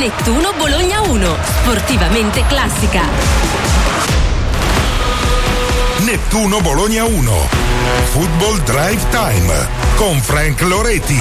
Nettuno Bologna 1, sportivamente classica. Nettuno Bologna 1, Football Drive Time con Frank Loreti.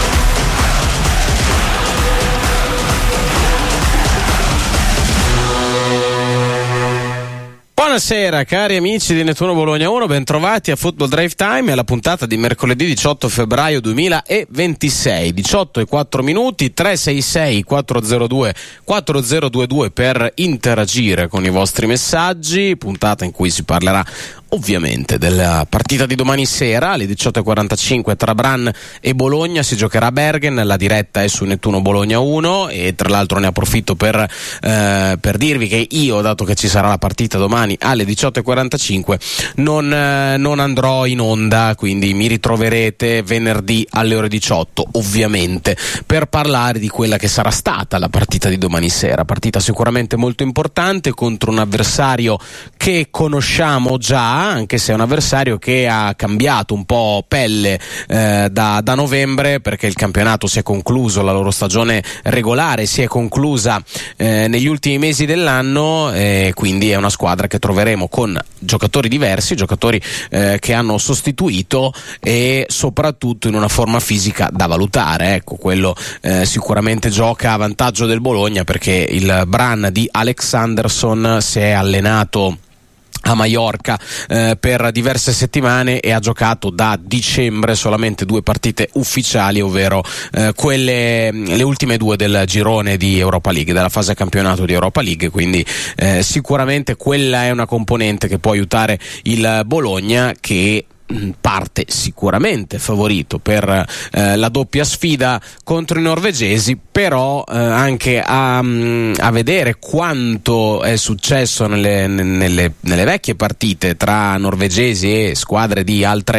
Buonasera cari amici di Nettuno Bologna 1, bentrovati a Football Drive Time, alla puntata di mercoledì 18 febbraio 2026, 18:04, 366 402 4022 per interagire con i vostri messaggi, puntata in cui si parlerà ovviamente della partita di domani sera alle 18:45 tra Brann e Bologna. Si giocherà a Bergen, la diretta è su Nettuno Bologna 1 e tra l'altro ne approfitto per dirvi che io, dato che ci sarà la partita domani alle 18:45, non andrò in onda, quindi mi ritroverete venerdì alle ore 18 ovviamente per parlare di quella che sarà stata la partita di domani sera, partita sicuramente molto importante contro un avversario che conosciamo già, anche se è un avversario che ha cambiato un po' pelle da novembre, perché il campionato si è concluso, la loro stagione regolare si è conclusa negli ultimi mesi dell'anno, quindi è una squadra che troveremo con giocatori diversi, giocatori che hanno sostituito e soprattutto in una forma fisica da valutare. Ecco, quello sicuramente gioca a vantaggio del Bologna, perché il Brann di Alex Anderson si è allenato a Maiorca per diverse settimane e ha giocato da dicembre solamente 2 partite ufficiali, ovvero le ultime 2 del girone di Europa League, della fase campionato di Europa League, quindi sicuramente quella è una componente che può aiutare il Bologna, che parte sicuramente favorito per la doppia sfida contro i norvegesi, però anche a vedere quanto è successo nelle vecchie partite tra norvegesi e squadre di altri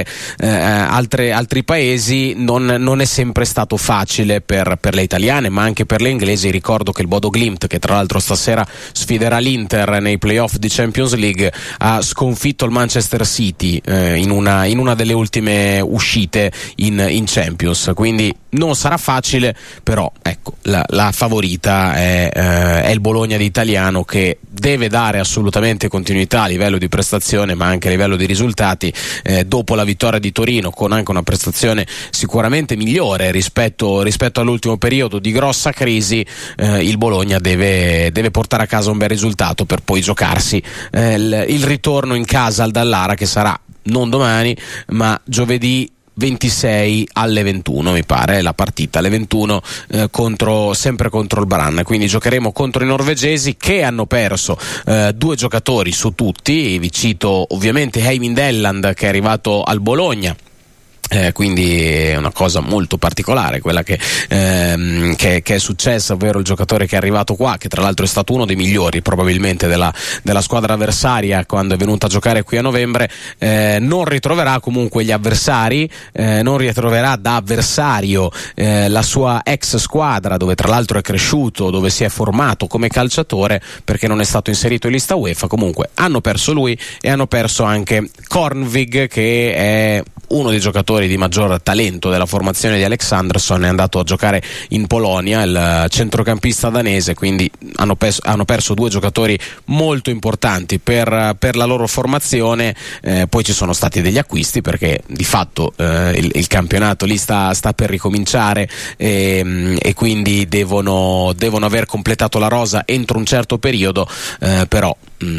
paesi, non è sempre stato facile per le italiane, ma anche per le inglesi. Ricordo che il Bodo Glimt, che tra l'altro stasera sfiderà l'Inter nei playoff di Champions League, ha sconfitto il Manchester City in una delle ultime uscite in Champions, quindi non sarà facile, però ecco, la favorita è il Bologna di Italiano, che deve dare assolutamente continuità a livello di prestazione ma anche a livello di risultati. Dopo la vittoria di Torino, con anche una prestazione sicuramente migliore rispetto all'ultimo periodo di grossa crisi, il Bologna deve portare a casa un bel risultato per poi giocarsi il ritorno in casa al Dallara, che sarà non domani ma giovedì 26 alle 21, mi pare, la partita alle 21 sempre contro il Brann. Quindi giocheremo contro i norvegesi, che hanno perso 2 giocatori su tutti. Vi cito ovviamente Heivind Elland, che è arrivato al Bologna. Quindi è una cosa molto particolare quella che è successa, ovvero il giocatore che è arrivato qua, che tra l'altro è stato uno dei migliori probabilmente della squadra avversaria quando è venuto a giocare qui a novembre, non ritroverà comunque gli avversari, non ritroverà da avversario la sua ex squadra, dove tra l'altro è cresciuto, dove si è formato come calciatore, perché non è stato inserito in lista UEFA. Comunque hanno perso lui e hanno perso anche Kornvig, che è uno dei giocatori di maggior talento della formazione di Alex Anderson, è andato a giocare in Polonia, il centrocampista danese. Quindi hanno perso 2 giocatori molto importanti per la loro formazione. Poi ci sono stati degli acquisti, perché di fatto il campionato lì sta per ricominciare e quindi devono aver completato la rosa entro un certo periodo, però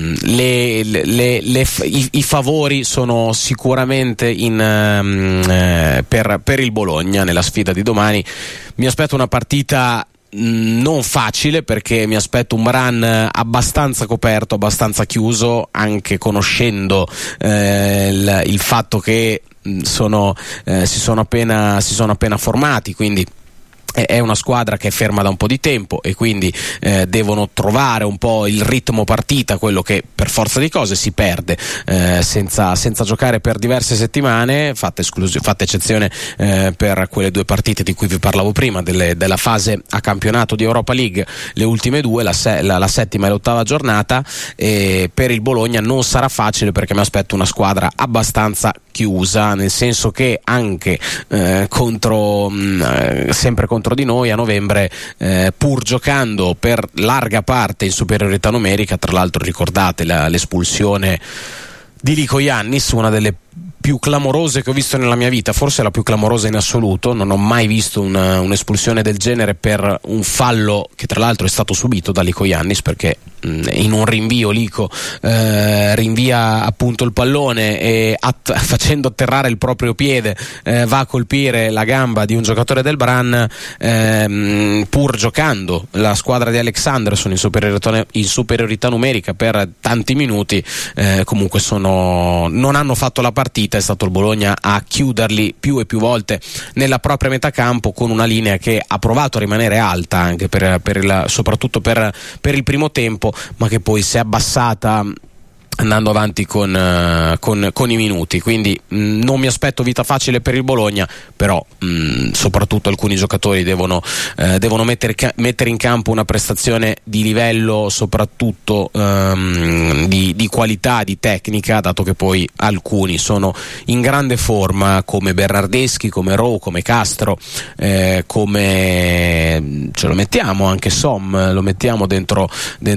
i favori sono sicuramente per il Bologna nella sfida di domani. Mi aspetto una partita non facile, perché mi aspetto un Brann abbastanza coperto, abbastanza chiuso, anche conoscendo il fatto che si sono appena formati, quindi è una squadra che è ferma da un po' di tempo e quindi devono trovare un po' il ritmo partita, quello che per forza di cose si perde senza giocare per diverse settimane, fatta eccezione per quelle 2 partite di cui vi parlavo prima, della fase a campionato di Europa League, le ultime 2, la 7ª e l'8ª giornata. E per il Bologna non sarà facile, perché mi aspetto una squadra abbastanza chiusa, nel senso che anche sempre contro contro di noi a novembre, pur giocando per larga parte in superiorità numerica. Tra l'altro ricordate l'espulsione di Lico Iannis, una delle più clamorose che ho visto nella mia vita, forse la più clamorosa in assoluto. Non ho mai visto un'espulsione del genere per un fallo che tra l'altro è stato subito da Lico Iannis, perché in un rinvio Lico rinvia appunto il pallone e facendo atterrare il proprio piede va a colpire la gamba di un giocatore del Brann, pur giocando la squadra di Alexanderson in superiorità numerica per tanti minuti. Comunque non hanno fatto la partita. È stato il Bologna a chiuderli più e più volte nella propria metà campo, con una linea che ha provato a rimanere alta anche soprattutto per il primo tempo, ma che poi si è abbassata andando avanti con i minuti. Quindi non mi aspetto vita facile per il Bologna, però soprattutto alcuni giocatori devono mettere in campo una prestazione di livello, soprattutto di qualità, di tecnica, dato che poi alcuni sono in grande forma, come Bernardeschi, come Rowe, come Castro, come ce lo mettiamo anche Som, lo mettiamo dentro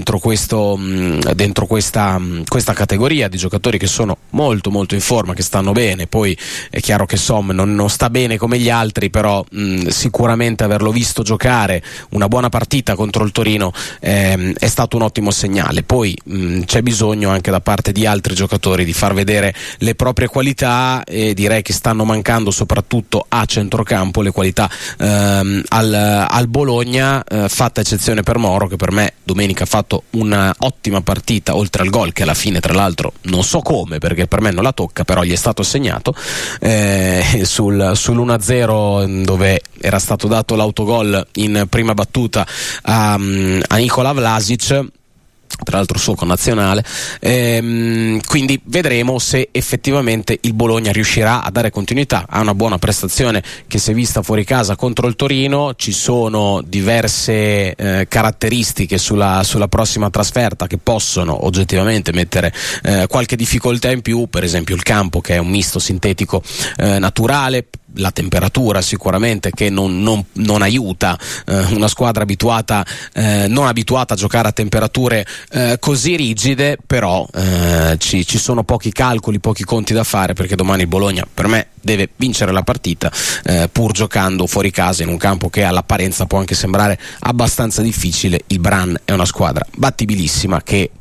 questa categoria di giocatori che sono molto molto in forma, che stanno bene. Poi è chiaro che Som non sta bene come gli altri, però sicuramente averlo visto giocare una buona partita contro il Torino è stato un ottimo segnale. Poi c'è bisogno anche da parte di altri giocatori di far vedere le proprie qualità, e direi che stanno mancando soprattutto a centrocampo le qualità al Bologna, fatta eccezione per Moro, che per me domenica ha fatto una ottima partita, oltre al gol che alla fine tra l'altro non so come, perché per me non la tocca, però gli è stato assegnato sull'1-0, dove era stato dato l'autogol in prima battuta a Nikola Vlasic, tra l'altro suo connazionale. Quindi vedremo se effettivamente il Bologna riuscirà a dare continuità a una buona prestazione che si è vista fuori casa contro il Torino. Ci sono diverse caratteristiche sulla prossima trasferta che possono oggettivamente mettere qualche difficoltà in più, per esempio il campo, che è un misto sintetico naturale, la temperatura sicuramente che non aiuta una squadra non abituata a giocare a temperature così rigide. Però ci sono pochi calcoli, pochi conti da fare, perché domani il Bologna per me deve vincere la partita, pur giocando fuori casa in un campo che all'apparenza può anche sembrare abbastanza difficile. Il Brann è una squadra battibilissima che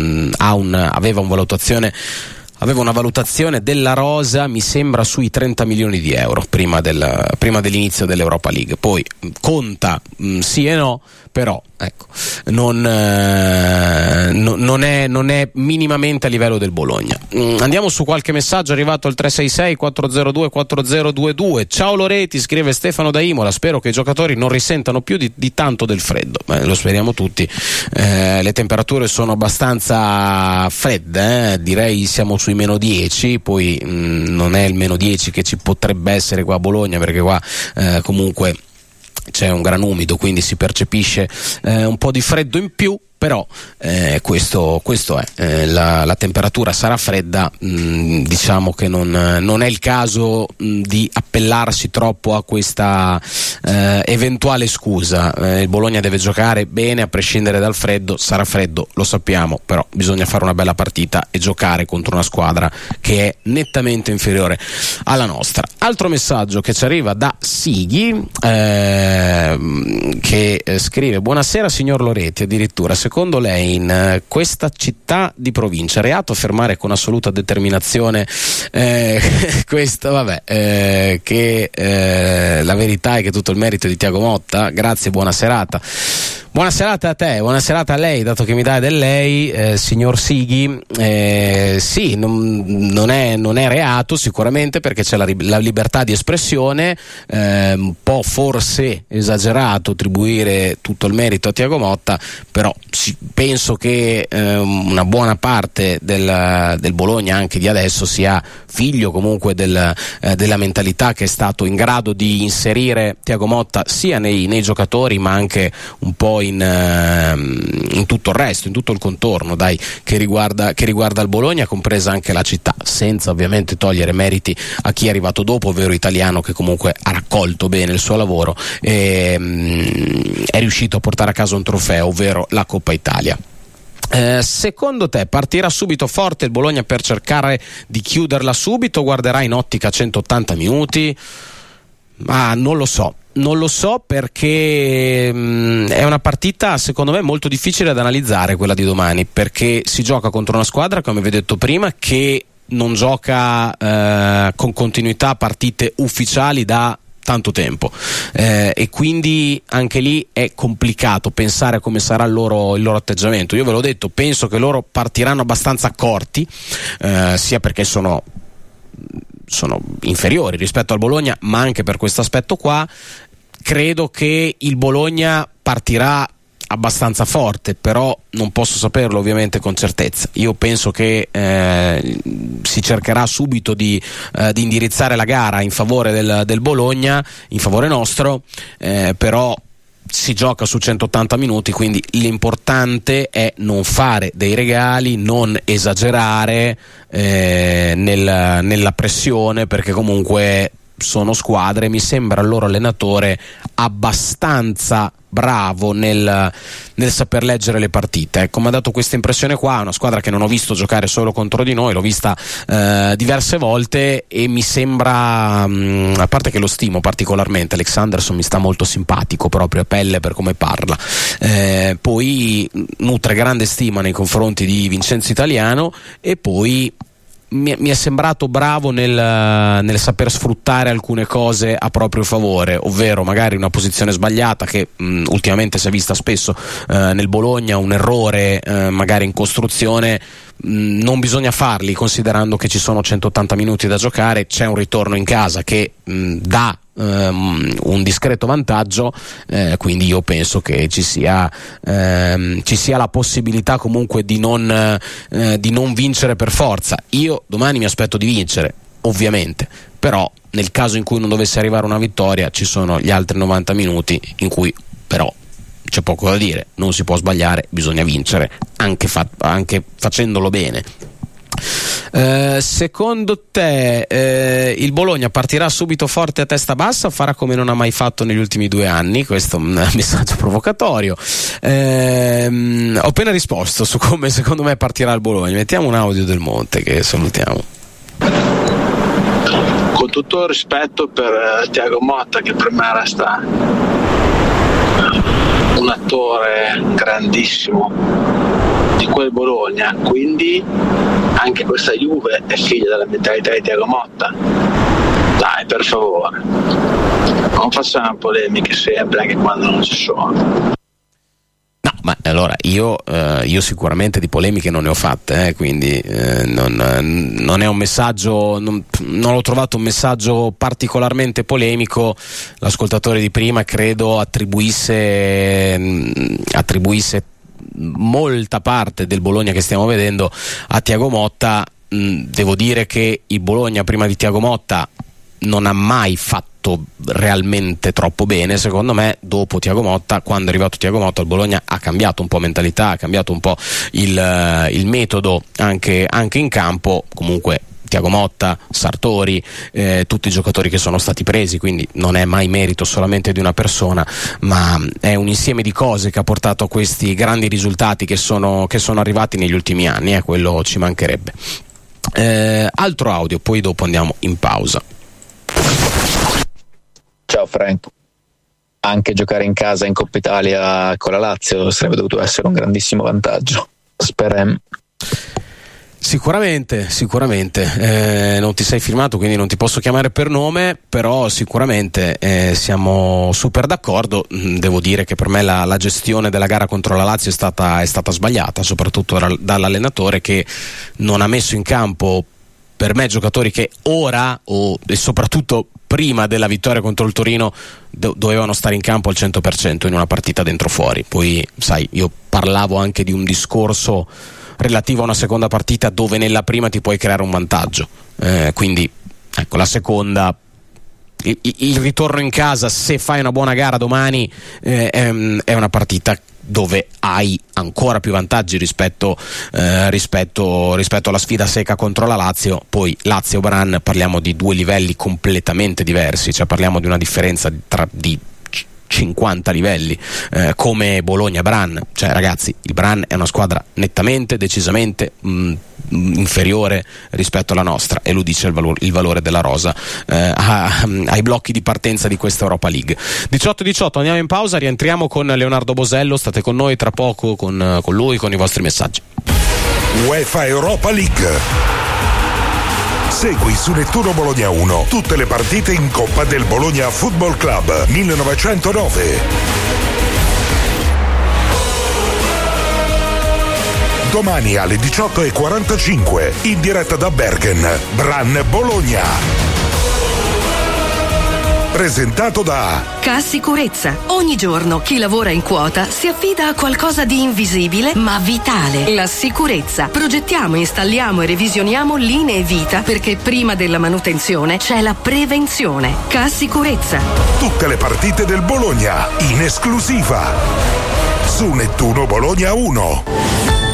aveva una valutazione della rosa, mi sembra, sui 30 milioni di euro prima dell'inizio dell'Europa League. Poi conta sì e no, però ecco, non è minimamente a livello del Bologna. Andiamo su qualche messaggio arrivato al 366 402 4022. Ciao Loreti, scrive Stefano da Imola, spero che i giocatori non risentano più di tanto del freddo. Lo speriamo tutti. Le temperature sono abbastanza fredde, direi siamo sui -10, poi non è il -10 che ci potrebbe essere qua a Bologna, perché qua comunque c'è un gran umido, quindi si percepisce un po' di freddo in più. Però questo è, la temperatura sarà fredda, diciamo che non è il caso di appellarsi troppo a questa eventuale scusa. Il Bologna deve giocare bene a prescindere dal freddo. Sarà freddo, lo sappiamo, però bisogna fare una bella partita e giocare contro una squadra che è nettamente inferiore alla nostra. Altro messaggio che ci arriva da Sighi, che scrive: buonasera signor Loreti, addirittura secondo lei in questa città di provincia è reato fermare con assoluta determinazione questo? Vabbè, che la verità è che tutto il merito è di Thiago Motta. Grazie, buona serata. Buona serata a te, buona serata a lei, dato che mi dai del lei, signor Sighi. Sì, non è reato sicuramente, perché c'è la libertà di espressione. Un po' forse esagerato attribuire tutto il merito a Thiago Motta, però penso che una buona parte del Bologna, anche di adesso, sia figlio comunque della mentalità che è stato in grado di inserire Thiago Thiago Motta, sia nei giocatori ma anche un po' in tutto il resto, in tutto il contorno che riguarda il Bologna, compresa anche la città, senza ovviamente togliere meriti a chi è arrivato dopo, ovvero Italiano, che comunque ha raccolto bene il suo lavoro e è riuscito a portare a casa un trofeo, ovvero la Coppa Italia. Secondo te partirà subito forte il Bologna per cercare di chiuderla subito? Guarderà in ottica 180 minuti? Ma non lo so perché è una partita secondo me molto difficile da analizzare, quella di domani, perché si gioca contro una squadra, come vi ho detto prima, che non gioca con continuità partite ufficiali da tanto tempo, e quindi anche lì è complicato pensare come sarà il loro atteggiamento. Io ve l'ho detto, penso che loro partiranno abbastanza accorti, sia perché sono inferiori rispetto al Bologna, ma anche per questo aspetto qua. Credo che il Bologna partirà abbastanza forte, però non posso saperlo ovviamente con certezza. Io penso che si cercherà subito di indirizzare la gara in favore del Bologna, in favore nostro, però si gioca su 180 minuti, quindi l'importante è non fare dei regali, non esagerare nella pressione, perché comunque sono squadre, mi sembra il loro allenatore abbastanza bravo nel saper leggere le partite. Ecco, mi ha dato questa impressione qua. È una squadra che non ho visto giocare solo contro di noi, l'ho vista diverse volte e mi sembra, a parte che lo stimo particolarmente, Alex Anderson mi sta molto simpatico proprio a pelle per come parla, poi nutre grande stima nei confronti di Vincenzo Italiano, e poi mi è sembrato bravo nel saper sfruttare alcune cose a proprio favore, ovvero magari una posizione sbagliata che ultimamente si è vista spesso nel Bologna, un errore magari in costruzione. Non bisogna farli, considerando che ci sono 180 minuti da giocare, c'è un ritorno in casa che dà un discreto vantaggio, quindi io penso che ci sia la possibilità comunque di non vincere per forza. Io domani mi aspetto di vincere, ovviamente, però nel caso in cui non dovesse arrivare una vittoria ci sono gli altri 90 minuti in cui però c'è poco da dire, non si può sbagliare, bisogna vincere anche facendolo bene. Secondo te il Bologna partirà subito forte a testa bassa o farà come non ha mai fatto negli ultimi 2 anni? Questo è un messaggio provocatorio. Ho appena risposto su come secondo me partirà il Bologna. Mettiamo un audio del Monte che salutiamo. Con tutto il rispetto per Thiago Motta, che per me resta un attore grandissimo di quel Bologna, quindi anche questa Juve è figlia della mentalità di Thiago Motta. Dai, per favore, non facciamo polemiche sempre anche quando non ci sono. No, ma allora io sicuramente di polemiche non ne ho fatte, quindi non è un messaggio, non ho trovato un messaggio particolarmente polemico. L'ascoltatore di prima credo attribuisse molta parte del Bologna che stiamo vedendo a Thiago Motta. Devo dire che il Bologna prima di Thiago Motta non ha mai fatto realmente troppo bene, secondo me. Dopo Thiago Motta, quando è arrivato Thiago Motta, il Bologna ha cambiato un po' mentalità, ha cambiato un po' il metodo anche in campo. Comunque Thiago Motta, Sartori, tutti i giocatori che sono stati presi, quindi non è mai merito solamente di una persona, ma è un insieme di cose che ha portato a questi grandi risultati che sono arrivati negli ultimi anni, quello ci mancherebbe. Altro audio, poi dopo andiamo in pausa. Ciao Frank, anche giocare in casa in Coppa Italia con la Lazio sarebbe dovuto essere un grandissimo vantaggio. Speriamo. Sicuramente, non ti sei firmato, quindi non ti posso chiamare per nome, però sicuramente siamo super d'accordo. Devo dire che per me la gestione della gara contro la Lazio è stata sbagliata, soprattutto dall'allenatore, che non ha messo in campo per me giocatori che ora e soprattutto prima della vittoria contro il Torino dovevano stare in campo al 100% in una partita dentro fuori. Poi sai, io parlavo anche di un discorso relativo a una seconda partita dove nella prima ti puoi creare un vantaggio, quindi ecco, la seconda il ritorno in casa, se fai una buona gara domani, è una partita dove hai ancora più vantaggi rispetto alla sfida secca contro la Lazio. Poi Lazio-Bran, parliamo di due livelli completamente diversi, cioè parliamo di una differenza di 50 livelli, come Bologna-Bran. Cioè ragazzi, il Bran è una squadra nettamente, decisamente inferiore rispetto alla nostra, e lo dice il valore della rosa ai blocchi di partenza di questa Europa League. 18-18, andiamo in pausa, rientriamo con Leonardo Bosello. State con noi tra poco con lui, con i vostri messaggi. UEFA Europa League. Segui su Nettuno Bologna 1 tutte le partite in Coppa del Bologna Football Club 1909. Domani alle 18:45 in diretta da Bergen, Bran Bologna. Presentato da Ca Sicurezza. Ogni giorno chi lavora in quota si affida a qualcosa di invisibile ma vitale: la sicurezza. Progettiamo, installiamo e revisioniamo linee vita, perché prima della manutenzione c'è la prevenzione. Ca Sicurezza. tutte le partite del Bologna in esclusiva su Nettuno Bologna 1.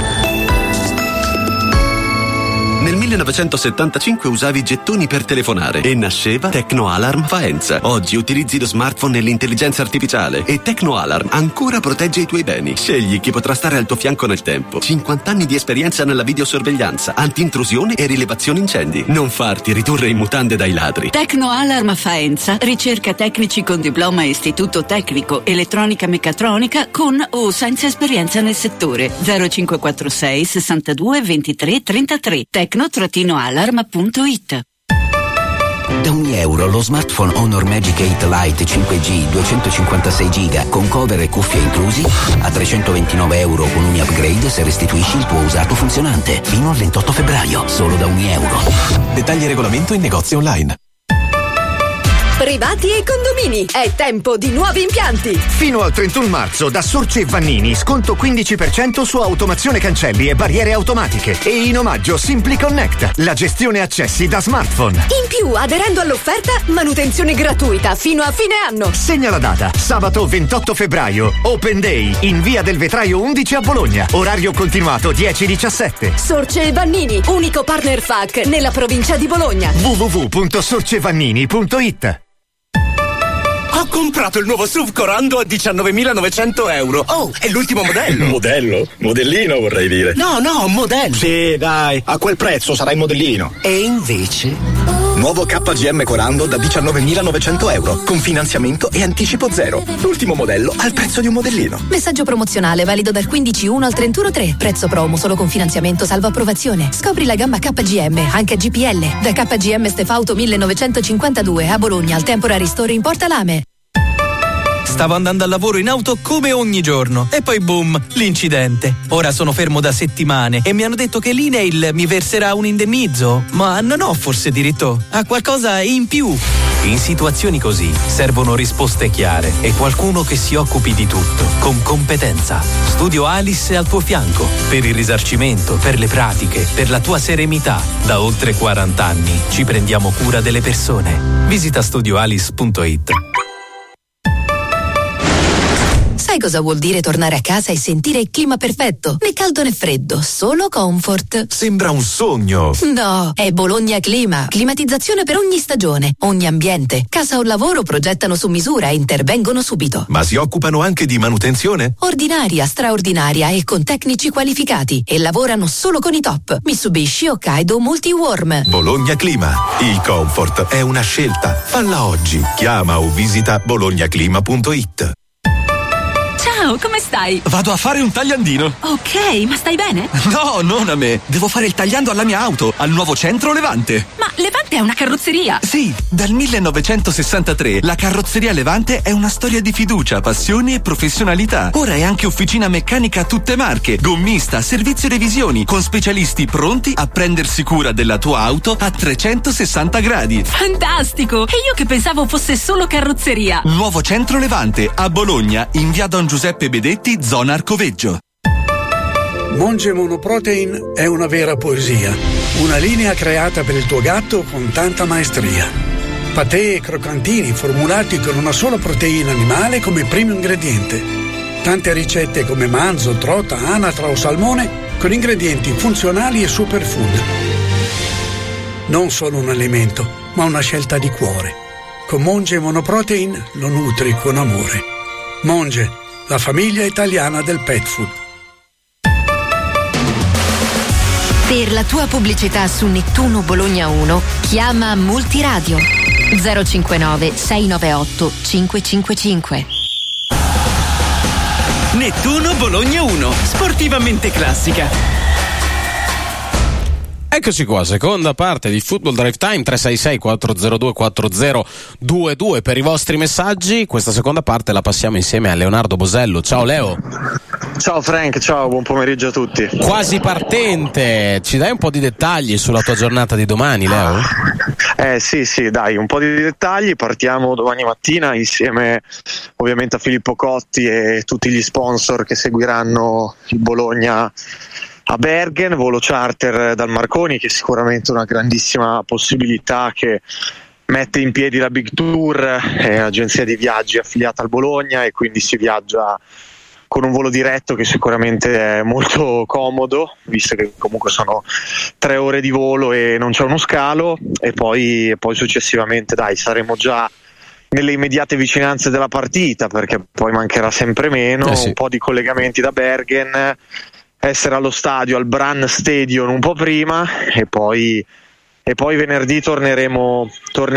Nel 1975 usavi gettoni per telefonare e nasceva Tecnoalarm Faenza. Oggi utilizzi lo smartphone e l'intelligenza artificiale e Tecnoalarm ancora protegge i tuoi beni. Scegli chi potrà stare al tuo fianco nel tempo. 50 anni di esperienza nella videosorveglianza, anti-intrusione e rilevazione incendi. Non farti ridurre in mutande dai ladri. Tecnoalarm Faenza ricerca tecnici con diploma Istituto Tecnico Elettronica Meccatronica con o senza esperienza nel settore. 0546 62 23 33. tecno-alarm.it. Da €1 lo smartphone Honor Magic 8 Lite 5G 256 GB con cover e cuffie inclusi a €329 con ogni upgrade se restituisci il tuo usato funzionante. Fino al 28 febbraio, solo da €1. Dettagli e regolamento in negozi online. Privati e condomini, è tempo di nuovi impianti. Fino al 31 marzo da Sorce e Vannini sconto 15% su automazione cancelli e barriere automatiche, e in omaggio Simply Connect, la gestione accessi da smartphone. In più, aderendo all'offerta, manutenzione gratuita fino a fine anno. Segna la data, sabato 28 febbraio, Open Day in via del Vetraio 11 a Bologna, orario continuato 10-17. Sorce e Vannini, unico partner FAC nella provincia di Bologna. www.sorcevannini.it. Ho comprato il nuovo SUV Corando a €19.900. Oh, è l'ultimo modello. Modello? Modellino vorrei dire. No, modello. Sì, dai, a quel prezzo sarà il modellino. E invece? Nuovo KGM Corando da €19.900 con finanziamento e anticipo zero. L'ultimo modello al prezzo di un modellino. Messaggio promozionale valido dal 15/1 al 31/3. Prezzo promo solo con finanziamento salvo approvazione. Scopri la gamma KGM anche a GPL. Da KGM Stefauto 1952 a Bologna al Temporary Store in Porta Lame. Stavo andando al lavoro in auto come ogni giorno e poi boom, l'incidente. Ora sono fermo da settimane e mi hanno detto che l'INAIL mi verserà un indennizzo, ma non ho forse diritto a qualcosa in più. In situazioni così servono risposte chiare e qualcuno che si occupi di tutto, con competenza. Studio Alice è al tuo fianco, per il risarcimento, per le pratiche, per la tua serenità. Da oltre 40 anni ci prendiamo cura delle persone. Visita studioalice.it. Sai cosa vuol dire tornare a casa e sentire il clima perfetto? Né caldo né freddo, solo comfort. Sembra un sogno. No, è Bologna Clima. Climatizzazione per ogni stagione, ogni ambiente. Casa o lavoro progettano su misura e intervengono subito. Ma si occupano anche di manutenzione? Ordinaria, straordinaria e con tecnici qualificati. E lavorano solo con i top. Mitsubishi, Hokkaido, Multiwarm. Bologna Clima. Il comfort è una scelta. Falla oggi. Chiama o visita bolognaclima.it. Ciao, come stai? Vado a fare un tagliandino. Ok, ma stai bene? No, non a me. Devo fare il tagliando alla mia auto, al nuovo centro Levante. Ma Levante è una carrozzeria. Sì, dal 1963 la carrozzeria Levante è una storia di fiducia, passione e professionalità. Ora è anche officina meccanica a tutte marche, gommista, servizio revisioni, con specialisti pronti a prendersi cura della tua auto a 360 gradi. Fantastico! E io che pensavo fosse solo carrozzeria. Nuovo centro Levante, a Bologna, in via Don Giuseppe Bedetti, zona Arcoveggio. Monge Monoprotein è una vera poesia, una linea creata per il tuo gatto con tanta maestria. Patè e croccantini formulati con una sola proteina animale come primo ingrediente. Tante ricette come manzo, trota, anatra o salmone con ingredienti funzionali e superfood. Non solo un alimento, ma una scelta di cuore. Con Monge Monoprotein lo nutri con amore. Monge, la famiglia italiana del pet food. Per la tua pubblicità su Nettuno Bologna 1, chiama Multiradio 059 698 555. Nettuno Bologna 1, sportivamente classica. Eccoci qua, seconda parte di Football Drive Time, 366-402-4022 per i vostri messaggi. Questa seconda parte la passiamo insieme a Leonardo Bosello. Ciao Leo. Ciao Frank, ciao, buon pomeriggio a tutti. Quasi partente, ci dai un po' di dettagli sulla tua giornata di domani, Leo? Sì, dai, un po' di dettagli. Partiamo domani mattina insieme ovviamente a Filippo Cotti e tutti gli sponsor che seguiranno il Bologna a Bergen, volo charter dal Marconi, che è sicuramente una grandissima possibilità, che mette in piedi la Big Tour, è un'agenzia di viaggi affiliata al Bologna e quindi si viaggia con un volo diretto che sicuramente è molto comodo, visto che comunque sono 3 ore di volo e non c'è uno scalo, e poi successivamente saremo già nelle immediate vicinanze della partita, perché poi mancherà sempre meno, sì. Un po' di collegamenti da Bergen, essere allo stadio, al Brann Stadion un po' prima e poi venerdì torneremo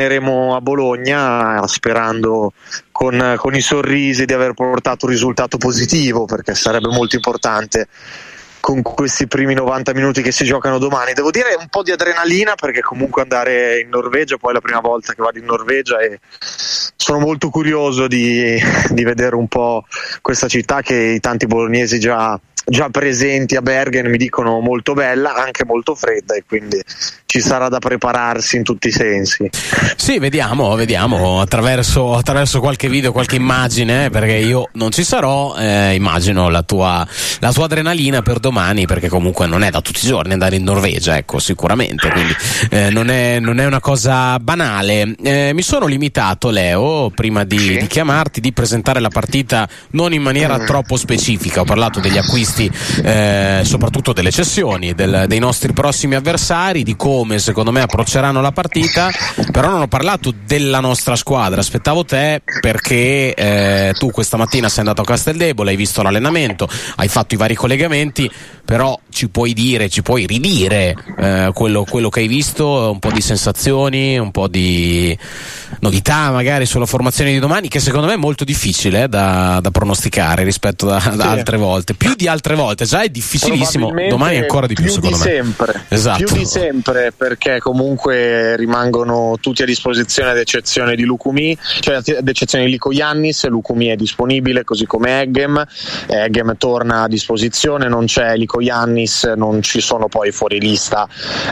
a Bologna, sperando con i sorrisi di aver portato un risultato positivo, perché sarebbe molto importante con questi primi 90 minuti che si giocano domani. Devo dire un po' di adrenalina, perché comunque andare in Norvegia, poi è la prima volta che vado in Norvegia e sono molto curioso di vedere un po' questa città che i tanti bolognesi già presenti a Bergen mi dicono molto bella, anche molto fredda, e quindi ci sarà da prepararsi in tutti i sensi. Sì, vediamo attraverso qualche video, qualche immagine, perché io non ci sarò, immagino la tua adrenalina per domani, perché comunque non è da tutti i giorni andare in Norvegia, ecco, sicuramente, quindi non è una cosa banale. Mi sono limitato, Leo, prima di chiamarti, di presentare la partita non in maniera troppo specifica. Ho parlato degli acquisti, soprattutto delle cessioni dei nostri prossimi avversari, di come secondo me approcceranno la partita, però non ho parlato della nostra squadra. Aspettavo te, perché tu questa mattina sei andato a Casteldebole, hai visto l'allenamento, hai fatto i vari collegamenti, però ci puoi ridire quello che hai visto, un po' di sensazioni, un po' di novità magari sulla formazione di domani, che secondo me è molto difficile da pronosticare rispetto ad altre volte, più di altre volte. Già è difficilissimo, domani ancora di più secondo me. Esatto. Più di sempre, perché comunque rimangono tutti a disposizione, ad eccezione di Lukumi, cioè ad eccezione di Liko Yannis. Lukumi è disponibile, così come Eggem torna a disposizione, non c'è Liko Yannis, non ci sono poi fuori lista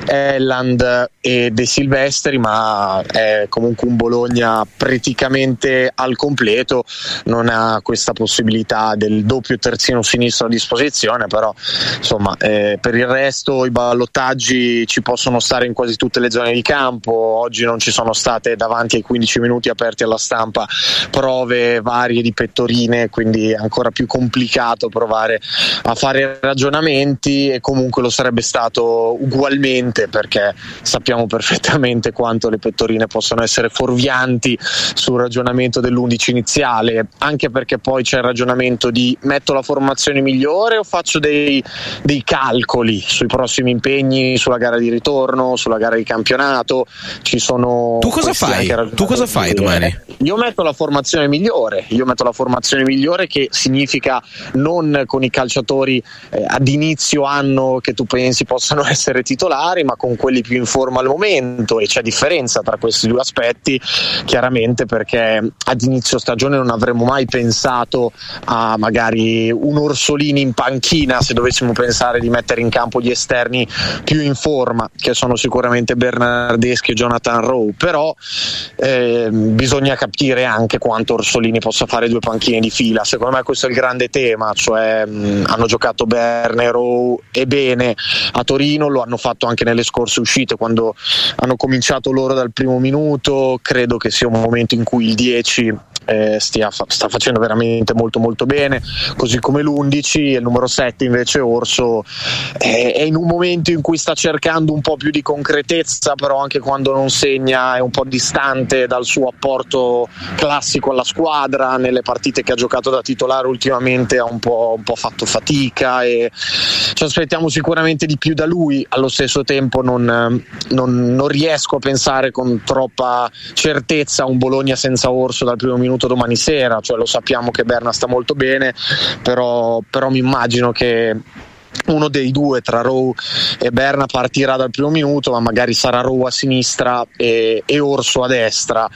Elland e De Silvestri, ma è comunque un Bologna praticamente al completo, non ha questa possibilità del doppio terzino sinistro a disposizione, però insomma per il resto i ballottaggi ci possono stare in quasi tutte le zone di campo. Oggi non ci sono state, davanti ai 15 minuti aperti alla stampa, prove varie di pettorine, quindi è ancora più complicato provare a fare ragionamenti, e comunque lo sarebbe stato ugualmente, perché sappiamo perfettamente quanto le pettorine possono essere fuorvianti sul ragionamento dell'11 iniziale, anche perché poi c'è il ragionamento di: metto la formazione migliore o faccio dei calcoli sui prossimi impegni, sulla gara di ritorno, sulla gara di campionato. Ci sono. Tu cosa fai domani? Io metto la formazione migliore, che significa non con i calciatori ad inizio anno che tu pensi possano essere titolari, ma con quelli più in forma al momento, e c'è differenza tra questi due aspetti, chiaramente, perché ad inizio stagione non avremmo mai pensato a magari un Orsolini panchina se dovessimo pensare di mettere in campo gli esterni più in forma, che sono sicuramente Bernardeschi e Jonathan Rowe, però bisogna capire anche quanto Orsolini possa fare 2 panchine di fila. Secondo me questo è il grande tema, cioè hanno giocato Berna e Rowe e bene a Torino, lo hanno fatto anche nelle scorse uscite quando hanno cominciato loro dal primo minuto. Credo che sia un momento in cui il 10 sta facendo veramente molto molto bene, così come l'11, e il numero 7 invece Orso è in un momento in cui sta cercando un po' più di concretezza, però anche quando non segna è un po' distante dal suo apporto classico alla squadra. Nelle partite che ha giocato da titolare ultimamente ha un po' fatto fatica e ci aspettiamo sicuramente di più da lui. Allo stesso tempo non riesco a pensare con troppa certezza a un Bologna senza Orso dal primo minuto domani sera, cioè lo sappiamo che Berna sta molto bene, però mi immagino che uno dei due tra Rowe e Berna partirà dal primo minuto, ma magari sarà Rowe a sinistra e Orso a destra.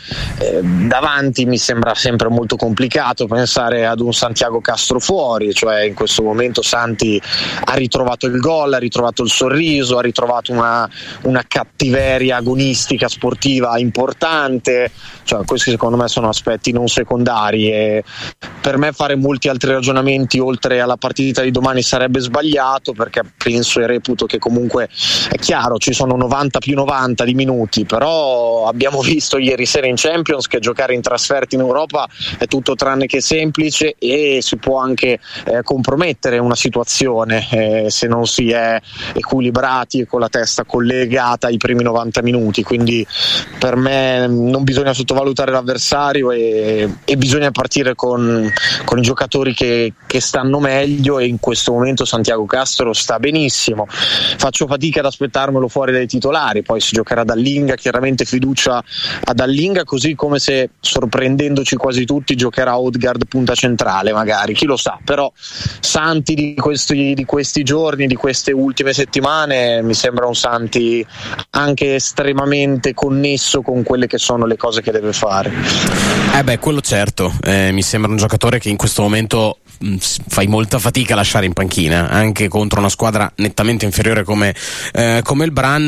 Davanti mi sembra sempre molto complicato pensare ad un Santiago Castro fuori, cioè in questo momento Santi ha ritrovato il gol, ha ritrovato il sorriso, ha ritrovato una cattiveria agonistica sportiva importante, cioè questi secondo me sono aspetti non secondari e per me fare molti altri ragionamenti oltre alla partita di domani sarebbe sbagliato, perché penso e reputo che comunque è chiaro ci sono 90 più 90 di minuti, però abbiamo visto ieri sera in Champions che giocare in trasferta in Europa è tutto tranne che semplice e si può anche compromettere una situazione se non si è equilibrati e con la testa collegata ai primi 90 minuti, quindi per me non bisogna sottovalutare l'avversario e bisogna partire con i giocatori che stanno meglio, e in questo momento Santiago Castro sta benissimo. Faccio fatica ad aspettarmelo fuori dai titolari, poi si giocherà Dallinga, chiaramente fiducia a Dallinga, così come se, sorprendendoci quasi tutti, giocherà Odegaard punta centrale magari, chi lo sa, però Santi di questi giorni, di queste ultime settimane, mi sembra un Santi anche estremamente connesso con quelle che sono le cose che deve fare. Quello certo, mi sembra un giocatore che in questo momento fai molta fatica a lasciare in panchina, anche contro una squadra nettamente inferiore come il Brann.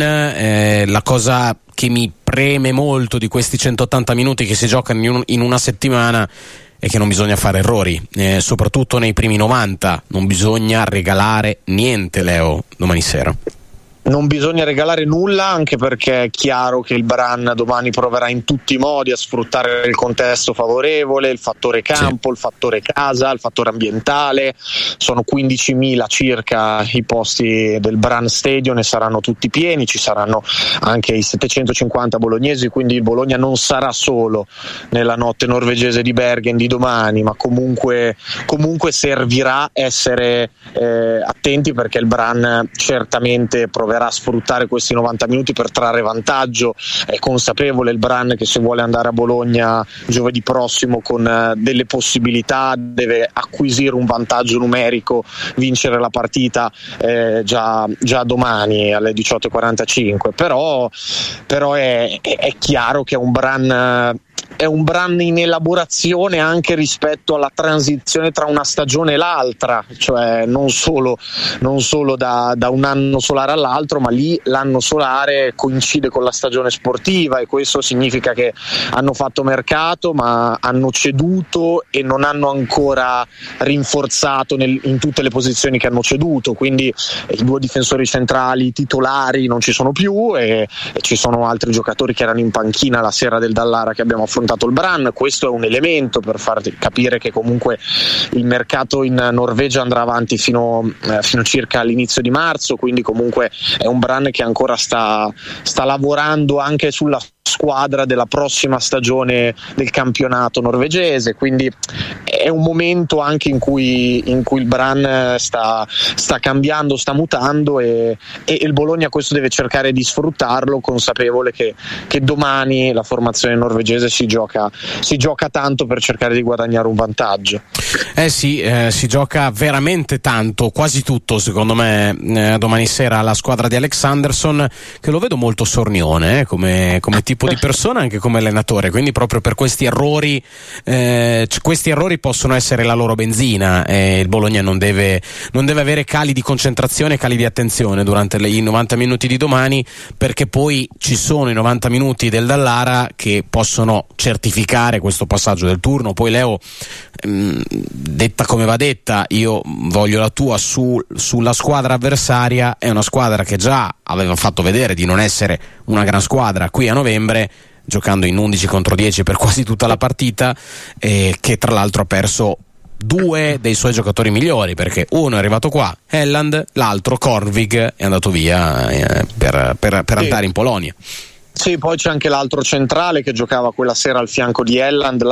La cosa che mi preme molto di questi 180 minuti che si giocano in una settimana è che non bisogna fare errori, soprattutto nei primi 90, non bisogna regalare niente, Leo, domani sera. Non bisogna regalare nulla, anche perché è chiaro che il Brann domani proverà in tutti i modi a sfruttare il contesto favorevole, il fattore campo, il fattore casa, il fattore ambientale. Sono 15.000 circa i posti del Brann Stadium e saranno tutti pieni, ci saranno anche i 750 bolognesi, quindi il Bologna non sarà solo nella notte norvegese di Bergen di domani, ma comunque servirà essere attenti, perché il Brann certamente proverà a sfruttare questi 90 minuti per trarre vantaggio. È consapevole il Brann che se vuole andare a Bologna giovedì prossimo con delle possibilità deve acquisire un vantaggio numerico, vincere la partita già domani alle 18:45, però è chiaro che è un Brann in elaborazione anche rispetto alla transizione tra una stagione e l'altra, cioè non solo da un anno solare all'altro, ma lì l'anno solare coincide con la stagione sportiva, e questo significa che hanno fatto mercato ma hanno ceduto e non hanno ancora rinforzato in tutte le posizioni che hanno ceduto, quindi i 2 difensori centrali titolari non ci sono più e ci sono altri giocatori che erano in panchina la sera del Dallara che abbiamo affrontato il Brann. Questo è un elemento per farti capire che comunque il mercato in Norvegia andrà avanti fino circa all'inizio di marzo, quindi comunque è un Brann che ancora sta lavorando anche sulla squadra della prossima stagione del campionato norvegese, quindi è un momento anche in cui il Brann sta cambiando, sta mutando e il Bologna questo deve cercare di sfruttarlo, consapevole che domani la formazione norvegese si gioca tanto per cercare di guadagnare un vantaggio. Sì, si gioca veramente tanto, quasi tutto secondo me domani sera la squadra di Alexanderson, che lo vedo molto sornione come tipo di persona, anche come allenatore, quindi proprio per questi errori possono essere la loro benzina, il Bologna non deve avere cali di concentrazione, cali di attenzione durante i 90 minuti di domani, perché poi ci sono i 90 minuti del Dallara che possono certificare questo passaggio del turno. Poi Leo, detta come va detta, io voglio la tua sulla squadra avversaria. È una squadra che già aveva fatto vedere di non essere una gran squadra qui a novembre, giocando in 11 contro 10 per quasi tutta la partita, che tra l'altro ha perso due dei suoi giocatori migliori, perché uno è arrivato qua, Helland, l'altro Korvig è andato via per andare in Polonia. Sì, poi c'è anche l'altro centrale che giocava quella sera al fianco di Helland,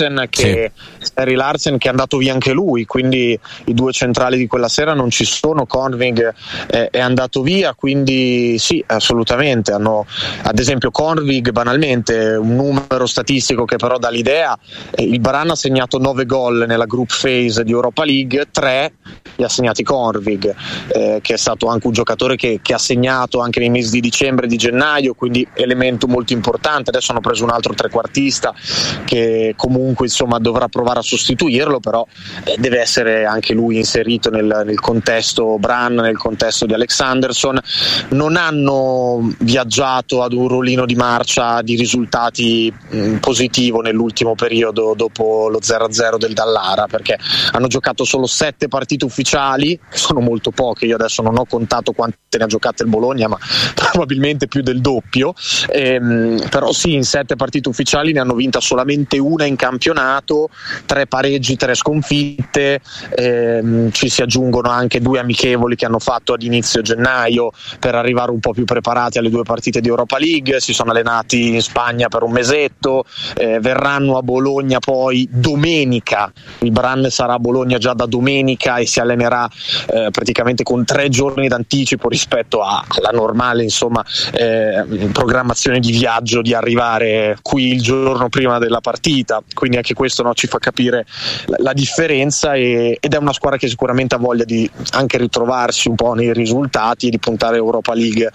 Harry Larsen, che è andato via anche lui, quindi i due centrali di quella sera non ci sono. Korvig è andato via, quindi sì, assolutamente. Hanno, ad esempio, Korvig, banalmente, un numero statistico che però dà l'idea: il Brann ha segnato 9 gol nella group phase di Europa League, 3 li ha segnati Korvig, che è stato anche un giocatore che ha segnato anche nei mesi di dicembre e di gennaio, quindi elemento molto importante. Adesso hanno preso un altro trequartista che comunque insomma dovrà provare a sostituirlo, però deve essere anche lui inserito nel contesto Brann, nel contesto di Alexanderson. Non hanno viaggiato ad un rollino di marcia di risultati positivo nell'ultimo periodo dopo lo 0-0 del Dallara, perché hanno giocato solo 7 partite ufficiali, che sono molto poche. Io adesso non ho contato quante ne ha giocate il Bologna, ma probabilmente più del doppio. Però sì, in 7 partite ufficiali ne hanno vinta solamente una in campionato, 3 pareggi, 3 sconfitte, ci si aggiungono anche 2 amichevoli che hanno fatto ad inizio gennaio per arrivare un po' più preparati alle 2 partite di Europa League. Si sono allenati in Spagna per un mesetto, verranno a Bologna poi domenica. Il Brann sarà a Bologna già da domenica e si allenerà praticamente con 3 giorni d'anticipo rispetto alla normale programmazione di viaggio, di arrivare qui il giorno prima della partita. Quindi anche questo ci fa capire la differenza, ed è una squadra che sicuramente ha voglia di anche ritrovarsi un po' nei risultati e di puntare Europa League,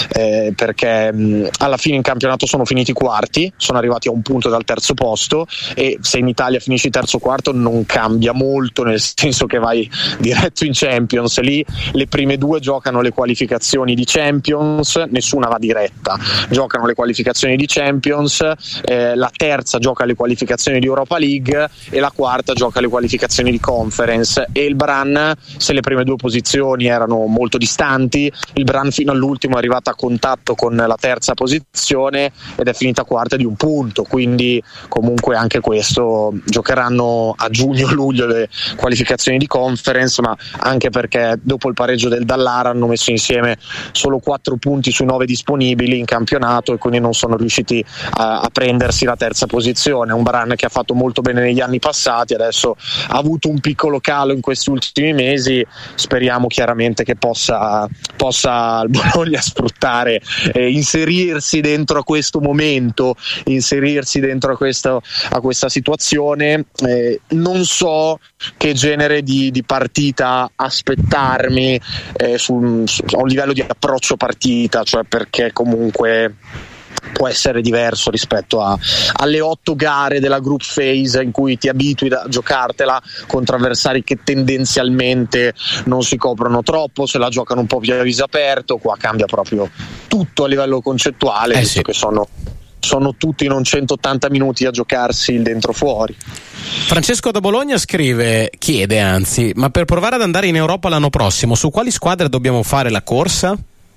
perché alla fine in campionato sono finiti quarti, sono arrivati a un punto dal terzo posto, e se in Italia finisci terzo o quarto non cambia molto, nel senso che vai diretto in Champions. Lì le prime 2 giocano le qualificazioni di Champions, nessuna va diretta, giocano le qualificazioni di Champions, la terza gioca le qualificazioni di Europa League e la quarta gioca le qualificazioni di Conference. E il Brann, se le prime 2 posizioni erano molto distanti, il Brann fino all'ultimo è arrivato a contatto con la terza posizione ed è finita quarta di un punto, quindi comunque anche questo giocheranno a giugno-luglio le qualificazioni di Conference, ma anche perché dopo il pareggio del Dallara hanno messo insieme solo 4 punti su 9 disponibili in campionato, e quindi non sono riusciti a prendersi la terza posizione. Un Brann che ha fatto molto bene negli anni passati, adesso ha avuto un piccolo calo in questi ultimi mesi. Speriamo chiaramente che possa il Bologna sfruttare, inserirsi dentro a questo momento, inserirsi dentro a questa situazione. Non so che genere di partita aspettarmi a un livello di approccio partita, cioè perché comunque può essere diverso rispetto alle 8 gare della group phase in cui ti abitui a giocartela contro avversari che tendenzialmente non si coprono troppo, se la giocano un po' più a viso aperto. Qua cambia proprio tutto a livello concettuale, visto sì, che sono tutti non 180 minuti a giocarsi il dentro fuori. Francesco da Bologna chiede, ma per provare ad andare in Europa l'anno prossimo, su quali squadre dobbiamo fare la corsa?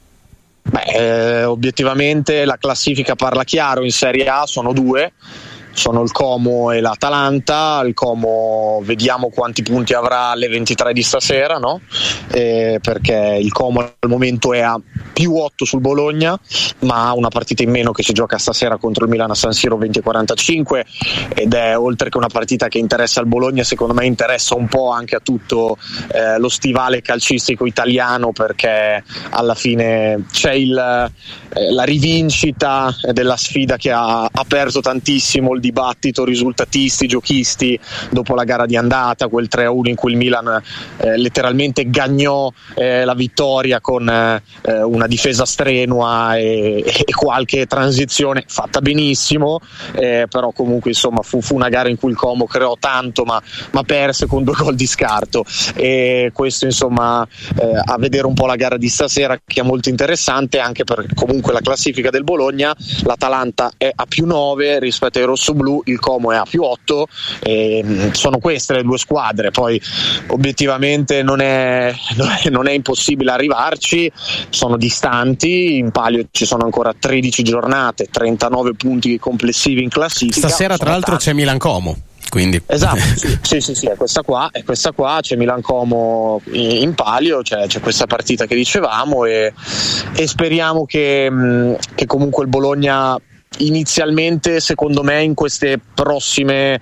Obiettivamente la classifica parla chiaro. In Serie A sono 2, sono il Como e l'Atalanta. Il Como vediamo quanti punti avrà alle 23 di stasera, no? Perché il Como al momento è a più 8 sul Bologna, ma ha una partita in meno che si gioca stasera contro il Milan a San Siro 20:45, ed è, oltre che una partita che interessa al Bologna, secondo me interessa un po' anche a tutto lo stivale calcistico italiano, perché alla fine c'è la rivincita della sfida che ha aperto tantissimo il dibattito risultatisti, giochisti dopo la gara di andata, quel 3-1 in cui il Milan letteralmente gagnò la vittoria con una difesa strenua e qualche transizione fatta benissimo, però comunque insomma fu una gara in cui il Como creò tanto ma perse con 2 gol di scarto, e questo insomma a vedere un po' la gara di stasera, che è molto interessante anche per comunque la classifica del Bologna. L'Atalanta è a +9 rispetto ai rossoblù, il Como è a +8, e sono queste le 2 squadre. Poi obiettivamente non è impossibile arrivarci, sono distanti, in palio ci sono ancora 13 giornate, 39 punti complessivi in classifica. Stasera tra l'altro c'è Milan-Como. Quindi. Esatto, sì, è questa qua, c'è Milan-Como in palio, c'è questa partita che dicevamo, e speriamo che comunque il Bologna inizialmente, secondo me, in queste prossime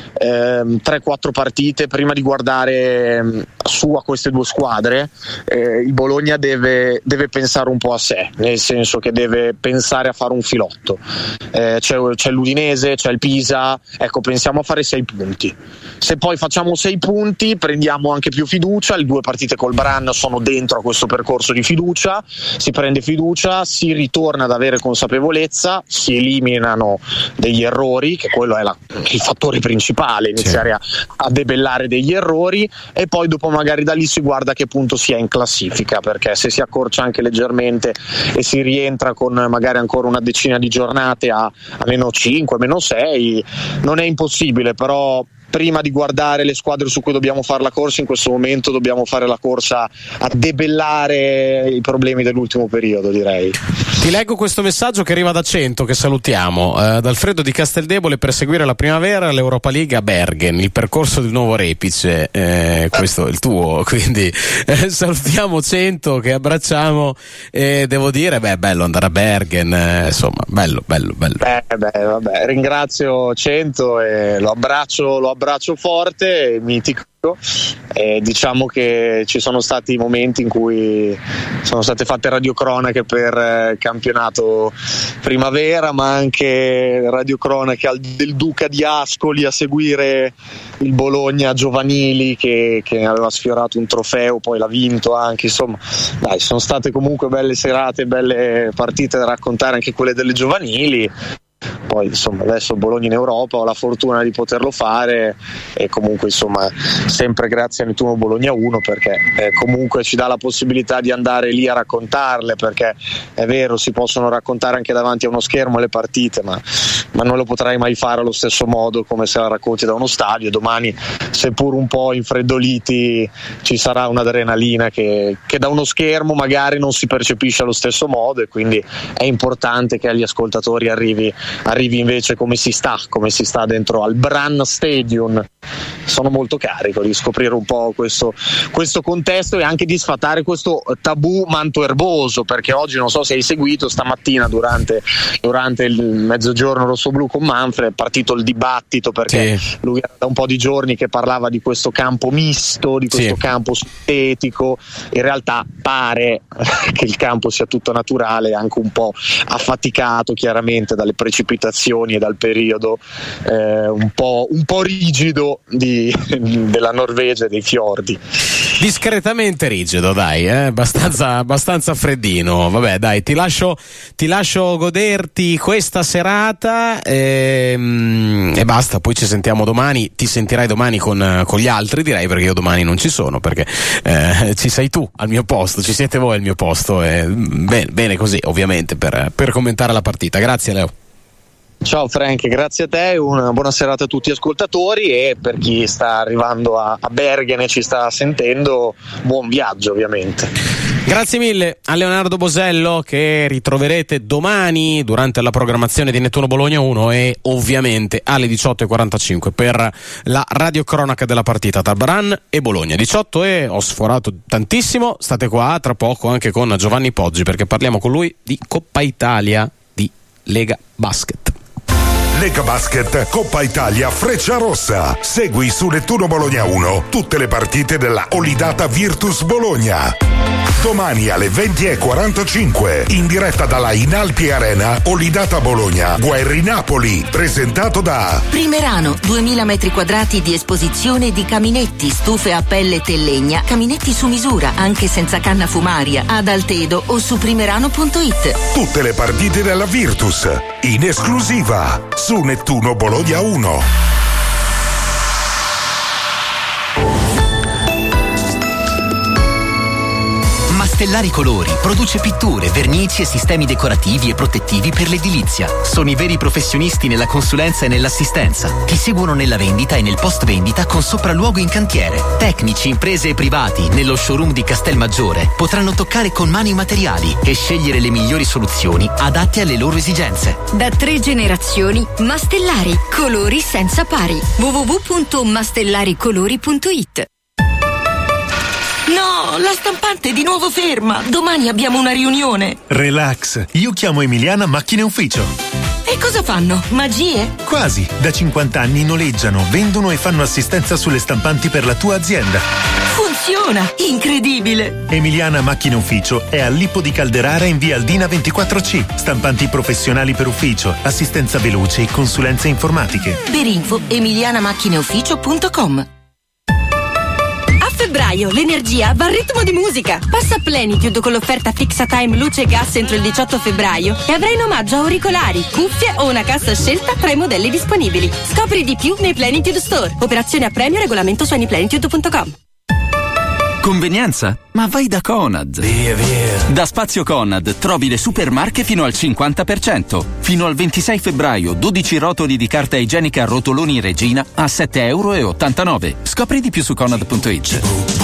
3-4 partite, prima di guardare su a queste 2 squadre, il Bologna deve pensare un po' a sé, nel senso che deve pensare a fare un filotto. C'è l'Udinese, c'è il Pisa, ecco, pensiamo a fare 6 punti. Se poi facciamo 6 punti prendiamo anche più fiducia, le 2 partite col Brann sono dentro a questo percorso di fiducia, si prende fiducia, si ritorna ad avere consapevolezza, si eliminano degli errori, che quello è il fattore principale, iniziare a debellare degli errori, e poi dopo magari da lì si guarda a che punto si è in classifica, perché se si accorcia anche leggermente e si rientra con magari ancora una decina di giornate a -5, -6, non è impossibile, però prima di guardare le squadre su cui dobbiamo fare la corsa, in questo momento dobbiamo fare la corsa a debellare i problemi dell'ultimo periodo, direi. Ti leggo questo messaggio che arriva da 100, che salutiamo, da Alfredo di Casteldebole: per seguire la primavera l'Europa League a Bergen, il percorso del nuovo Repice, questo è il tuo, quindi salutiamo 100, che abbracciamo, e devo dire, bello andare a Bergen, insomma, bello. Vabbè, ringrazio 100 e lo abbraccio forte, mitico. Diciamo che ci sono stati momenti in cui sono state fatte radiocronache per campionato primavera, ma anche radiocronache del Duca di Ascoli a seguire il Bologna giovanili che aveva sfiorato un trofeo, poi l'ha vinto anche, insomma dai, sono state comunque belle serate, belle partite da raccontare, anche quelle delle giovanili. Poi insomma adesso Bologna in Europa, ho la fortuna di poterlo fare, e comunque insomma sempre grazie a Nettuno Bologna 1, perché comunque ci dà la possibilità di andare lì a raccontarle, perché è vero, si possono raccontare anche davanti a uno schermo le partite, ma non lo potrai mai fare allo stesso modo come se la racconti da uno stadio. Domani, seppur un po' infreddoliti, ci sarà un'adrenalina che da uno schermo magari non si percepisce allo stesso modo, e quindi è importante che agli ascoltatori arrivi invece come si sta dentro al Brann Stadium. Sono molto carico di scoprire un po' questo contesto, e anche di sfatare questo tabù manto-erboso, perché oggi, non so se hai seguito, stamattina durante il mezzogiorno rossoblu con Manfred è partito il dibattito, perché lui era da un po' di giorni che parlava di questo campo misto, di questo campo sintetico. In realtà pare che il campo sia tutto naturale, anche un po' affaticato chiaramente dalle precipitazioni e dal periodo un po' rigido della Norvegia e dei fiordi. Discretamente rigido, dai, abbastanza freddino. Vabbè, dai, ti lascio goderti questa serata e basta. Poi ci sentiamo domani. Ti sentirai domani con gli altri, direi, perché io domani non ci sono, perché ci sei tu al mio posto, ci siete voi al mio posto, bene così, ovviamente, per commentare la partita. Grazie, Leo. Ciao Frank, grazie a te, una buona serata a tutti gli ascoltatori, e per chi sta arrivando a Bergen e ci sta sentendo, buon viaggio ovviamente. Grazie mille a Leonardo Bosello, che ritroverete domani durante la programmazione di Nettuno Bologna 1 e ovviamente alle 18:45 per la radiocronaca della partita tra Brann e Bologna. 18, e ho sforato tantissimo, state qua tra poco anche con Giovanni Poggi, perché parliamo con lui di Coppa Italia di Lega Basket. Lega Basket Coppa Italia Frecciarossa. Segui su Nettuno Bologna 1 tutte le partite della Olidata Virtus Bologna. Domani alle 20:45 in diretta dalla Inalpi Arena Olidata Bologna Guerri Napoli, presentato da Primerano, 2000 metri quadrati di esposizione di caminetti, stufe a pellet e legna, caminetti su misura, anche senza canna fumaria, ad Altedo o su primerano.it. tutte le partite della Virtus in esclusiva su Nettuno Bologna 1. Stellari Colori produce pitture, vernici e sistemi decorativi e protettivi per l'edilizia. Sono i veri professionisti nella consulenza e nell'assistenza. Ti seguono nella vendita e nel post vendita con sopralluogo in cantiere. Tecnici, imprese e privati nello showroom di Castelmaggiore potranno toccare con mano i materiali e scegliere le migliori soluzioni adatte alle loro esigenze. Da 3 generazioni, Mastellari, colori senza pari. www.mastellaricolori.it. No, la stampante è di nuovo ferma. Domani abbiamo una riunione. Relax, io chiamo Emiliana Macchine Ufficio. E cosa fanno? Magie? Quasi, da 50 anni noleggiano, vendono e fanno assistenza sulle stampanti per la tua azienda. Funziona! Incredibile! Emiliana Macchine Ufficio è a Lippo di Calderara in via Aldina 24C. Stampanti professionali per ufficio, assistenza veloce e consulenze informatiche. Per info emilianamacchineufficio.com. A febbraio l'energia va al ritmo di musica. Passa a Plenitude con l'offerta Fixa Time luce e gas entro il 18 febbraio e avrai in omaggio auricolari, cuffie o una cassa scelta tra i modelli disponibili. Scopri di più nei Plenitude Store. Operazione a premio, regolamento su anyplenitude.com. Convenienza? Ma vai da Conad. Via. Da Spazio Conad trovi le supermarche fino al 50%. Fino al 26 febbraio 12 rotoli di carta igienica rotoloni Regina a €7,89. Scopri di più su Conad.it.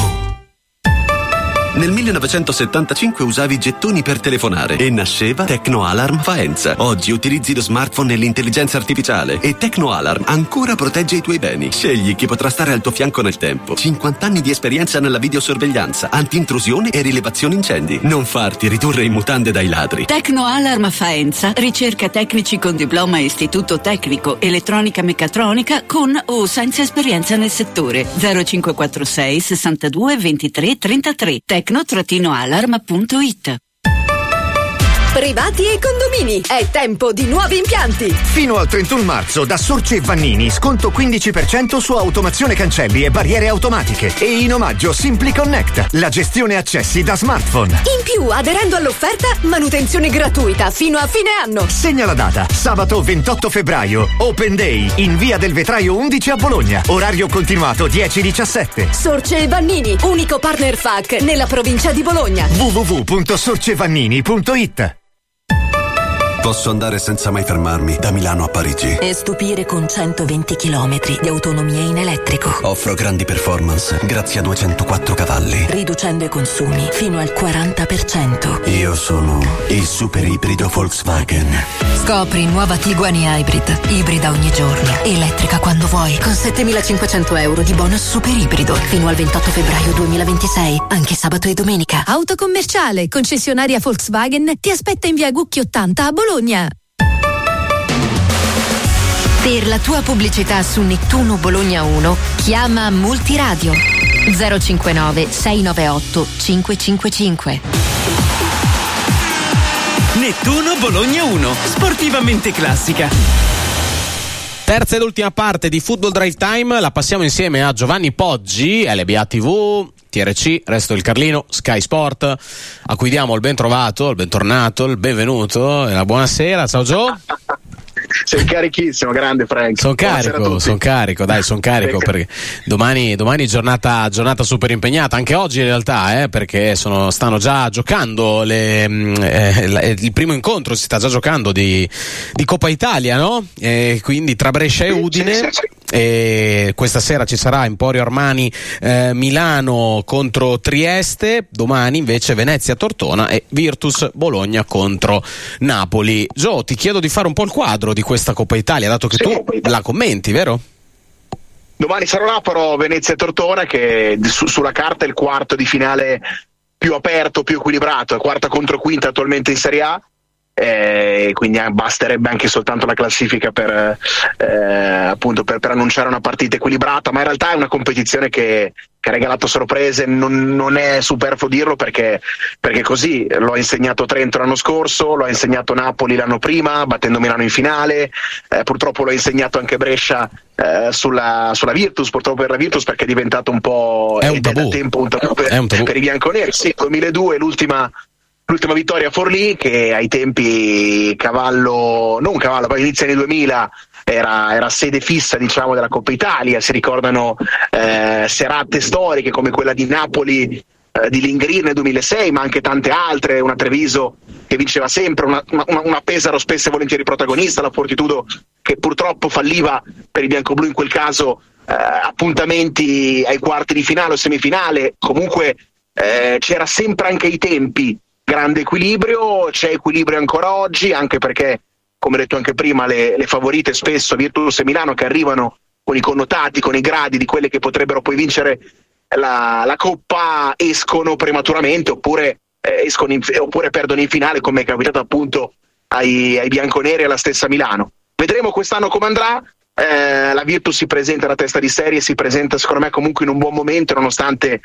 Nel 1975 usavi gettoni per telefonare e nasceva Tecnoalarm Faenza. Oggi utilizzi lo smartphone e l'intelligenza artificiale e Tecnoalarm ancora protegge i tuoi beni. Scegli chi potrà stare al tuo fianco nel tempo. 50 anni di esperienza nella videosorveglianza, anti-intrusione e rilevazione incendi. Non farti ridurre in mutande dai ladri. Tecnoalarm Faenza ricerca tecnici con diploma e istituto tecnico, elettronica meccatronica con o senza esperienza nel settore. 0546 62 23 33. tecno-alarm.it. Privati e condomini, è tempo di nuovi impianti. Fino al 31 marzo da Sorce e Vannini sconto 15% su automazione cancelli e barriere automatiche e in omaggio Simply Connect, la gestione accessi da smartphone. In più, aderendo all'offerta, manutenzione gratuita fino a fine anno. Segna la data, sabato 28 febbraio, Open Day in via del Vetraio 11 a Bologna, orario continuato 10-17. Sorce e Vannini, unico partner FAC nella provincia di Bologna. www.sorcevannini.it. Posso andare senza mai fermarmi da Milano a Parigi. E stupire con 120 km di autonomia in elettrico. Offro grandi performance grazie a 204 cavalli. Riducendo i consumi fino al 40%. Io sono il super ibrido Volkswagen. Scopri nuova Tiguan Hybrid, ibrida ogni giorno, elettrica quando vuoi, con 7.500 euro di bonus super ibrido, fino al 28 febbraio 2026, anche sabato e domenica. Autocommerciale, concessionaria Volkswagen, ti aspetta in via Gucchi 80 a Bologna. Per la tua pubblicità su Nettuno Bologna 1, chiama Multiradio 059 698 555. Nettuno Bologna 1, sportivamente classica. Terza ed ultima parte di Football Drive Time la passiamo insieme a Giovanni Poggi, LBA TV, TRC, Resto del Carlino, Sky Sport, a cui diamo il ben trovato, il bentornato, il benvenuto e la buonasera. Ciao Gio. Sei carichissimo, grande Frank. Sono carico, perché domani giornata super impegnata, anche oggi in realtà, perché stanno già giocando il primo incontro, si sta già giocando di Coppa Italia, no? Quindi tra Brescia e Udine. Sì. E questa sera ci sarà Emporio Armani Milano contro Trieste, domani invece Venezia Tortona e Virtus Bologna contro Napoli. Gio, ti chiedo di fare un po' il quadro di questa Coppa Italia, dato che tu la commenti, vero? Domani sarò là, però Venezia Tortona, che sulla carta è il quarto di finale più aperto, più equilibrato, è quarta contro quinta attualmente in Serie A. quindi basterebbe anche soltanto la classifica per annunciare una partita equilibrata, ma in realtà è una competizione che ha regalato sorprese. Non è superfluo dirlo, perché così lo ha insegnato Trento l'anno scorso, lo ha insegnato Napoli l'anno prima battendo Milano in finale, purtroppo lo ha insegnato anche Brescia sulla Virtus, purtroppo per la Virtus, perché è diventato un po' da tempo un tabù per i bianconeri. Sì, 2002 l'ultima vittoria a Forlì, che ai tempi poi inizia nei 2000 era sede fissa, diciamo, della Coppa Italia. Si ricordano serate storiche come quella di Napoli di Lingrin nel 2006, ma anche tante altre, una Treviso che vinceva sempre, una Pesaro spesso e volentieri protagonista, la Fortitudo che purtroppo falliva per i biancoblù in quel caso appuntamenti ai quarti di finale o semifinale. Comunque c'era sempre anche ai tempi grande equilibrio, c'è equilibrio ancora oggi, anche perché, come detto anche prima, le favorite spesso, Virtus e Milano, che arrivano con i connotati, con i gradi di quelle che potrebbero poi vincere la Coppa, escono prematuramente oppure perdono in finale, come è capitato appunto ai bianconeri e alla stessa Milano. Vedremo quest'anno come andrà. La Virtus si presenta alla testa di serie, si presenta secondo me comunque in un buon momento, nonostante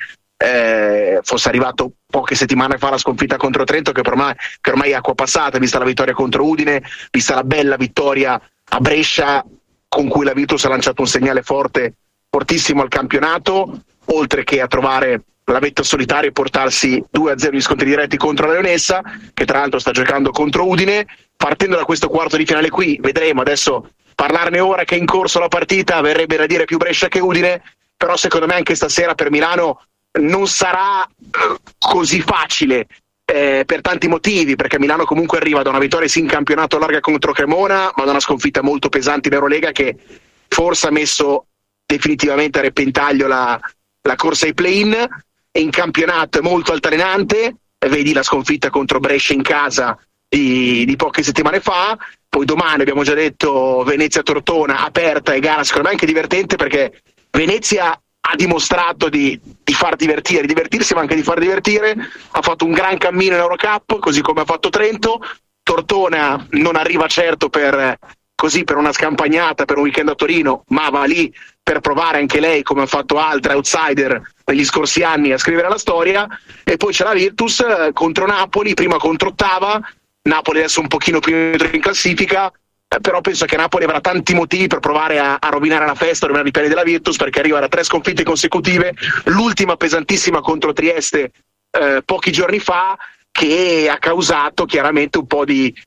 fosse arrivato poche settimane fa la sconfitta contro Trento, che ormai è acqua passata, vista la vittoria contro Udine, vista la bella vittoria a Brescia, con cui la Virtus ha lanciato un segnale fortissimo al campionato, oltre che a trovare la vetta solitaria e portarsi 2-0 gli scontri diretti contro la Leonessa, che tra l'altro sta giocando contro Udine. Partendo da questo quarto di finale qui, vedremo, adesso parlarne ora che è in corso la partita, verrebbe da dire più Brescia che Udine, però secondo me anche stasera per Milano non sarà così facile, per tanti motivi, perché Milano comunque arriva da una vittoria in campionato larga contro Cremona, ma da una sconfitta molto pesante in Eurolega, che forse ha messo definitivamente a repentaglio la corsa ai play-in. E in campionato è molto altalenante, vedi la sconfitta contro Brescia in casa di poche settimane fa, poi domani abbiamo già detto Venezia-Tortona aperta, e gara secondo me anche divertente, perché Venezia ha dimostrato di far divertire, di divertirsi ma anche di far divertire, ha fatto un gran cammino in Eurocup, così come ha fatto Trento. Tortona non arriva certo per una scampagnata, per un weekend a Torino, ma va lì per provare anche lei, come ha fatto altre outsider negli scorsi anni, a scrivere la storia. E poi c'è la Virtus contro Napoli, prima contro ottava, Napoli adesso un pochino più in classifica, però penso che Napoli avrà tanti motivi per provare a rovinare la festa, a rovinare i piani della Virtus, perché arriva da 3 sconfitte consecutive, l'ultima pesantissima contro Trieste pochi giorni fa, che ha causato chiaramente un po' di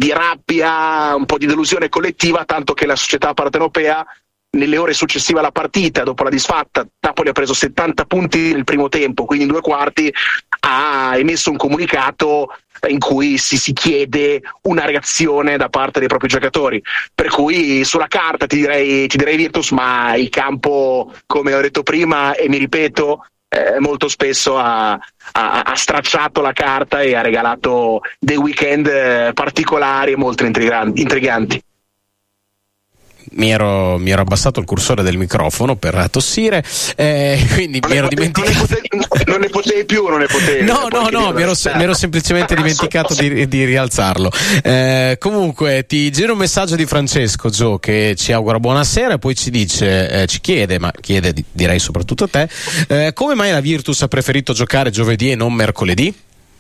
rabbia, un po' di delusione collettiva, tanto che la società partenopea, nelle ore successive alla partita, dopo la disfatta, Napoli ha preso 70 punti nel primo tempo, quindi in 2 quarti, ha emesso un comunicato in cui si chiede una reazione da parte dei propri giocatori. Per cui sulla carta ti direi Virtus, ma il campo, come ho detto prima e mi ripeto, molto spesso ha stracciato la carta e ha regalato dei weekend particolari e molto intriganti. Mi ero abbassato il cursore del microfono per tossire, quindi mi ero dimenticato. Non ne potevi più, non ne potevi. No, mi ero semplicemente dimenticato di rialzarlo. Comunque ti giro un messaggio di Francesco, Gio, che ci augura buonasera e poi ci dice, ci chiede, ma chiede direi soprattutto a te, come mai la Virtus ha preferito giocare giovedì e non mercoledì?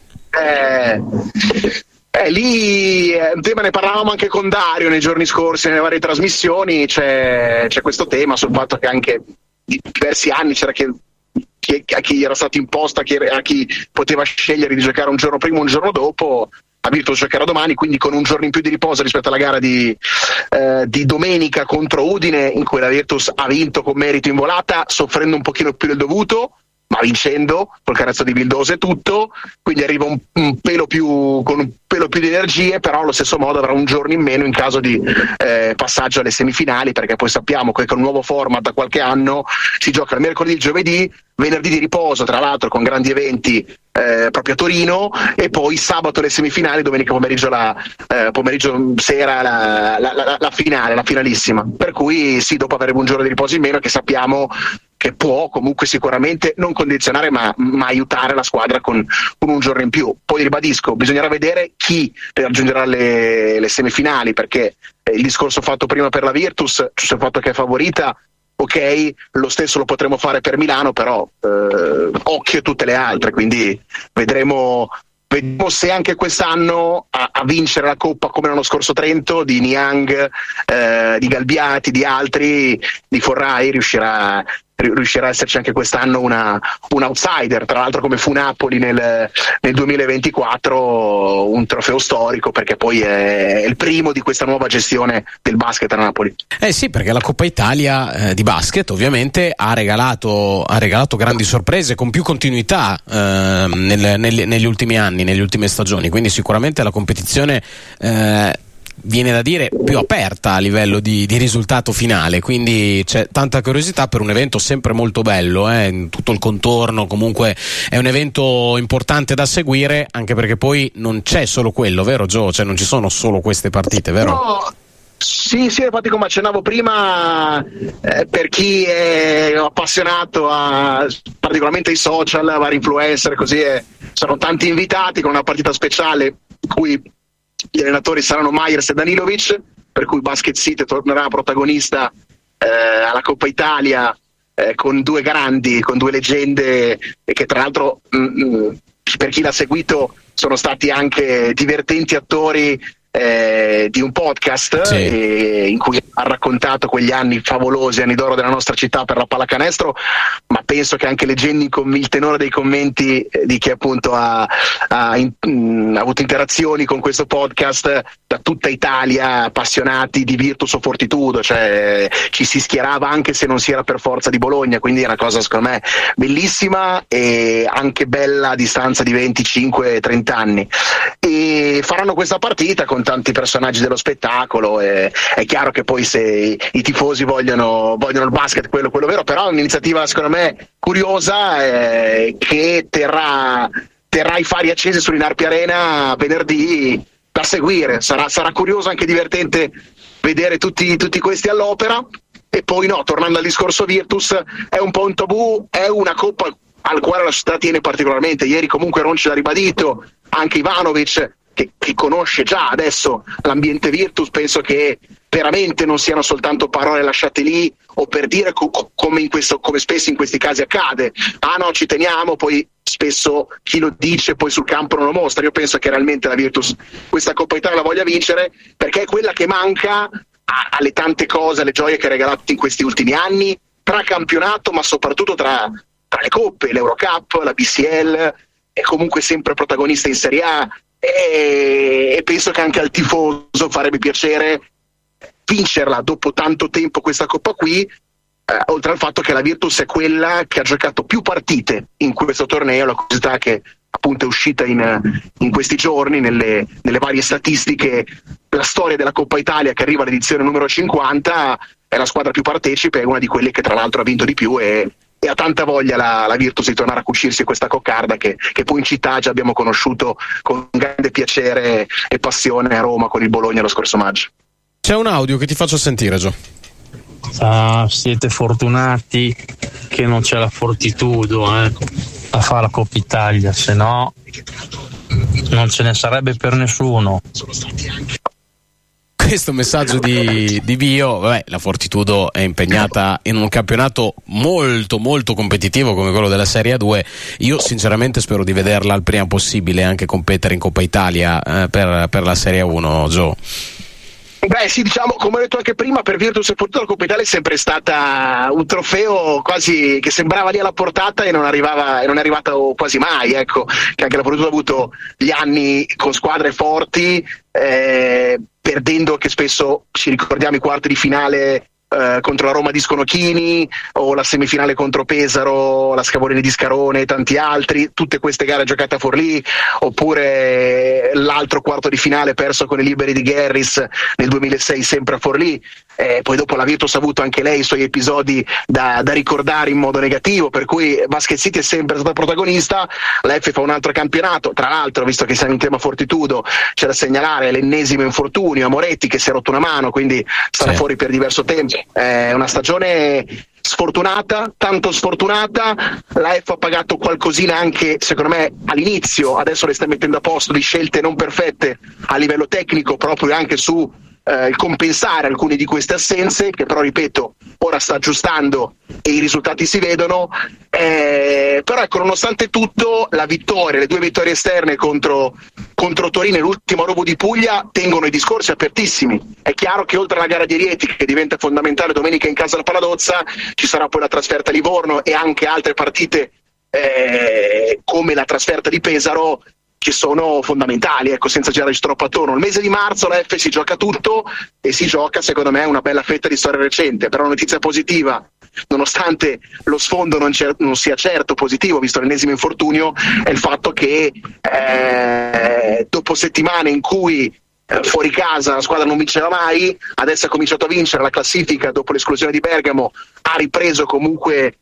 Lì un tema, ne parlavamo anche con Dario nei giorni scorsi nelle varie trasmissioni, c'è questo tema sul fatto che anche di diversi anni c'era a chi era stato imposta, a chi poteva scegliere di giocare un giorno prima o un giorno dopo. A Virtus giocherà domani, quindi con un giorno in più di riposo rispetto alla gara di domenica contro Udine, in cui la Virtus ha vinto con merito in volata, soffrendo un pochino più del dovuto, ma vincendo col carezzo di Vildosa e tutto, quindi arriva con un pelo più di energie, però allo stesso modo avrà un giorno in meno in caso di passaggio alle semifinali, perché poi sappiamo che con un nuovo format da qualche anno si gioca il mercoledì, il giovedì, venerdì di riposo, tra l'altro con grandi eventi proprio a Torino, e poi sabato le semifinali, domenica pomeriggio sera la finale, la finalissima, per cui sì, dopo avere un giorno di riposo in meno, che sappiamo che può comunque sicuramente non condizionare ma aiutare la squadra con un giorno in più. Poi ribadisco, bisognerà vedere chi raggiungerà le semifinali, perché il discorso fatto prima per la Virtus sul fatto che è favorita, ok, lo stesso lo potremo fare per Milano, però occhio a tutte le altre, quindi vedremo se anche quest'anno a vincere la Coppa come l'anno scorso Trento, di Niang, di Galbiati, di altri, di Forrai, riuscirà a esserci anche quest'anno un outsider, tra l'altro come fu Napoli nel 2024, un trofeo storico, perché poi è il primo di questa nuova gestione del basket a Napoli. Sì, perché la Coppa Italia di basket ovviamente ha regalato grandi sorprese con più continuità negli ultimi anni, nelle ultime stagioni, quindi sicuramente la competizione viene da dire più aperta a livello di risultato finale, quindi c'è tanta curiosità per un evento sempre molto bello, in tutto il contorno. Comunque è un evento importante da seguire, anche perché poi non c'è solo quello, vero Gio? Cioè non ci sono solo queste partite, vero? No. Sì, infatti come accennavo prima, per chi è appassionato particolarmente ai social, vari influencer, così sono tanti invitati con una partita speciale in cui gli allenatori saranno Myers e Danilovic, per cui Basket City tornerà protagonista alla Coppa Italia con due grandi, con due leggende, e che tra l'altro per chi l'ha seguito sono stati anche divertenti attori di un podcast, sì, in cui ha raccontato quegli anni favolosi, anni d'oro della nostra città per la pallacanestro, ma penso che anche leggendo il tenore dei commenti di chi appunto ha avuto interazioni con questo podcast da tutta Italia, appassionati di Virtus o Fortitudo, cioè ci si schierava anche se non si era per forza di Bologna, quindi è una cosa secondo me bellissima e anche bella a distanza di 25-30 anni, e faranno questa partita con tanti personaggi dello spettacolo. È chiaro che poi se i tifosi vogliono il basket, quello vero, però è un'iniziativa secondo me curiosa, che terrà i fari accesi sull'Inarpi Arena venerdì, da seguire. Sarà curioso, anche divertente vedere tutti questi all'opera. E poi tornando al discorso Virtus, è un po' un tabù, è una coppa al quale la società tiene particolarmente. Ieri comunque Ronci l'ha ribadito, anche Ivanovic, che conosce già adesso l'ambiente Virtus, penso che veramente non siano soltanto parole lasciate lì o per dire, come spesso in questi casi accade. No, ci teniamo, poi spesso chi lo dice poi sul campo non lo mostra. Io penso che realmente la Virtus questa Coppa Italia la voglia vincere, perché è quella che manca alle tante cose, alle gioie che ha regalato in questi ultimi anni, tra campionato ma soprattutto tra le coppe, l'Eurocup, la BCL, è comunque sempre protagonista in Serie A, e penso che anche al tifoso farebbe piacere vincerla dopo tanto tempo questa Coppa qui, oltre al fatto che la Virtus è quella che ha giocato più partite in questo torneo. La curiosità che appunto è uscita in questi giorni nelle varie statistiche, la storia della Coppa Italia che arriva all'edizione numero 50, è la squadra più partecipe, è una di quelle che tra l'altro ha vinto di più, e ha tanta voglia la Virtus di tornare a cucirsi questa coccarda che poi in città già abbiamo conosciuto con grande piacere e passione a Roma con il Bologna lo scorso maggio. C'è un audio che ti faccio sentire, Gio. Siete fortunati che non c'è la Fortitudo a fare la Coppa Italia, se no non ce ne sarebbe per nessuno. Questo messaggio di Bio, la Fortitudo è impegnata in un campionato molto molto competitivo come quello della Serie A2. Io sinceramente spero di vederla il prima possibile anche competere in Coppa Italia per la Serie A1, Gio. Sì, diciamo, come ho detto anche prima, per Virtus e Fortitudo la Coppa Italia è sempre stata un trofeo quasi che sembrava lì alla portata e non è arrivata quasi mai, ecco, che anche la Fortitudo ha avuto gli anni con squadre forti, perdendo, che spesso ci ricordiamo i quarti di finale contro la Roma di Sconocchini, o la semifinale contro Pesaro, la Scavolini di Scarone e tanti altri, tutte queste gare giocate a Forlì, oppure l'altro quarto di finale perso con i Liberi di Garris nel 2006 sempre a Forlì. Poi dopo la Virtus ha avuto anche lei i suoi episodi da ricordare in modo negativo, per cui Basket City è sempre stata protagonista. La F fa un altro campionato, tra l'altro, visto che siamo in tema Fortitudo, c'è da segnalare l'ennesimo infortunio a Moretti, che si è rotto una mano, quindi sarà fuori per diverso tempo. È una stagione sfortunata, tanto sfortunata. La F ha pagato qualcosina anche, secondo me, all'inizio, adesso le sta mettendo a posto di scelte non perfette a livello tecnico, proprio anche su il compensare alcune di queste assenze, che però, ripeto, ora sta aggiustando e i risultati si vedono. Però ecco, nonostante tutto, la vittoria, le 2 vittorie esterne contro Torino e l'ultimo robo di Puglia tengono i discorsi apertissimi. È chiaro che oltre alla gara di Rieti, che diventa fondamentale domenica in casa al Paladozza, ci sarà poi la trasferta a Livorno e anche altre partite come la trasferta di Pesaro, che sono fondamentali, ecco, senza girarci troppo attorno. Il mese di marzo la F si gioca tutto e si gioca, secondo me, una bella fetta di storia recente. Però la notizia positiva, nonostante lo sfondo non sia certo positivo, visto l'ennesimo infortunio, è il fatto che dopo settimane in cui fuori casa la squadra non vinceva mai, adesso ha cominciato a vincere, la classifica dopo l'esclusione di Bergamo ha ripreso comunque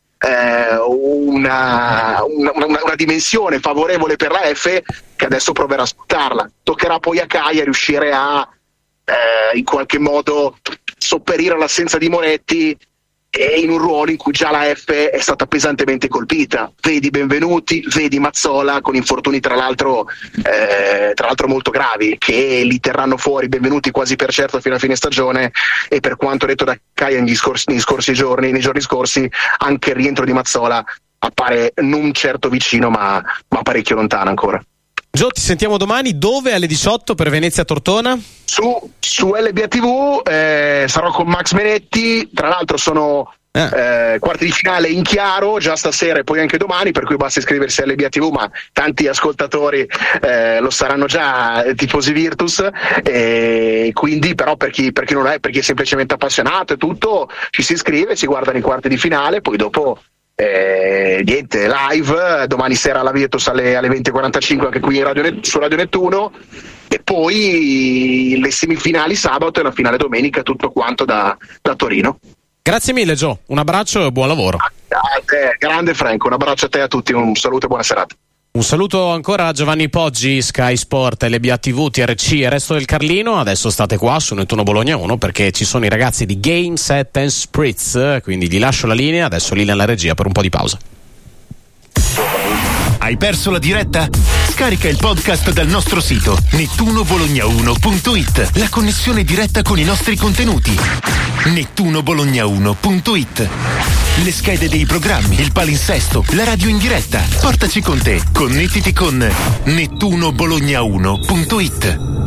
una dimensione favorevole per la F, che adesso proverà a sfruttarla. Toccherà poi a Cagliari riuscire a in qualche modo sopperire all'assenza di Moretti, e in un ruolo in cui già la F è stata pesantemente colpita. Vedi Benvenuti, vedi Mazzola, con infortuni tra l'altro molto gravi, che li terranno fuori Benvenuti quasi per certo fino a fine stagione, e per quanto detto da Caia nei giorni scorsi, anche il rientro di Mazzola appare non certo vicino, ma parecchio lontano ancora. Gio, ti sentiamo domani, dove? Alle 18 per Venezia Tortona? Su LBA TV sarò con Max Menetti, tra l'altro sono quarti di finale in chiaro già stasera e poi anche domani, per cui basta iscriversi a LBA TV, ma tanti ascoltatori lo saranno già, tifosi Virtus, quindi però per chi non è, per chi è semplicemente appassionato e tutto, ci si iscrive, si guardano i quarti di finale, poi dopo niente, live domani sera alla Virtus alle 20:45 anche qui su Radio Nettuno, e poi le semifinali sabato e la finale domenica, tutto quanto da Torino. Grazie mille Gio, un abbraccio e buon lavoro. Grande Franco, un abbraccio a te e a tutti, un saluto e buona serata. Un saluto ancora a Giovanni Poggi, Sky Sport, LBA TV, TRC e Resto del Carlino. Adesso state qua su Nettuno Bologna 1 perché ci sono i ragazzi di Game Set and Spritz, quindi gli lascio la linea, adesso linea alla regia per un po' di pausa. Hai perso la diretta? Scarica il podcast dal nostro sito nettunobologna1.it. La connessione diretta con i nostri contenuti. nettunobologna1.it. Le schede dei programmi, il palinsesto, la radio in diretta. Portaci con te. Connettiti con nettunobologna1.it.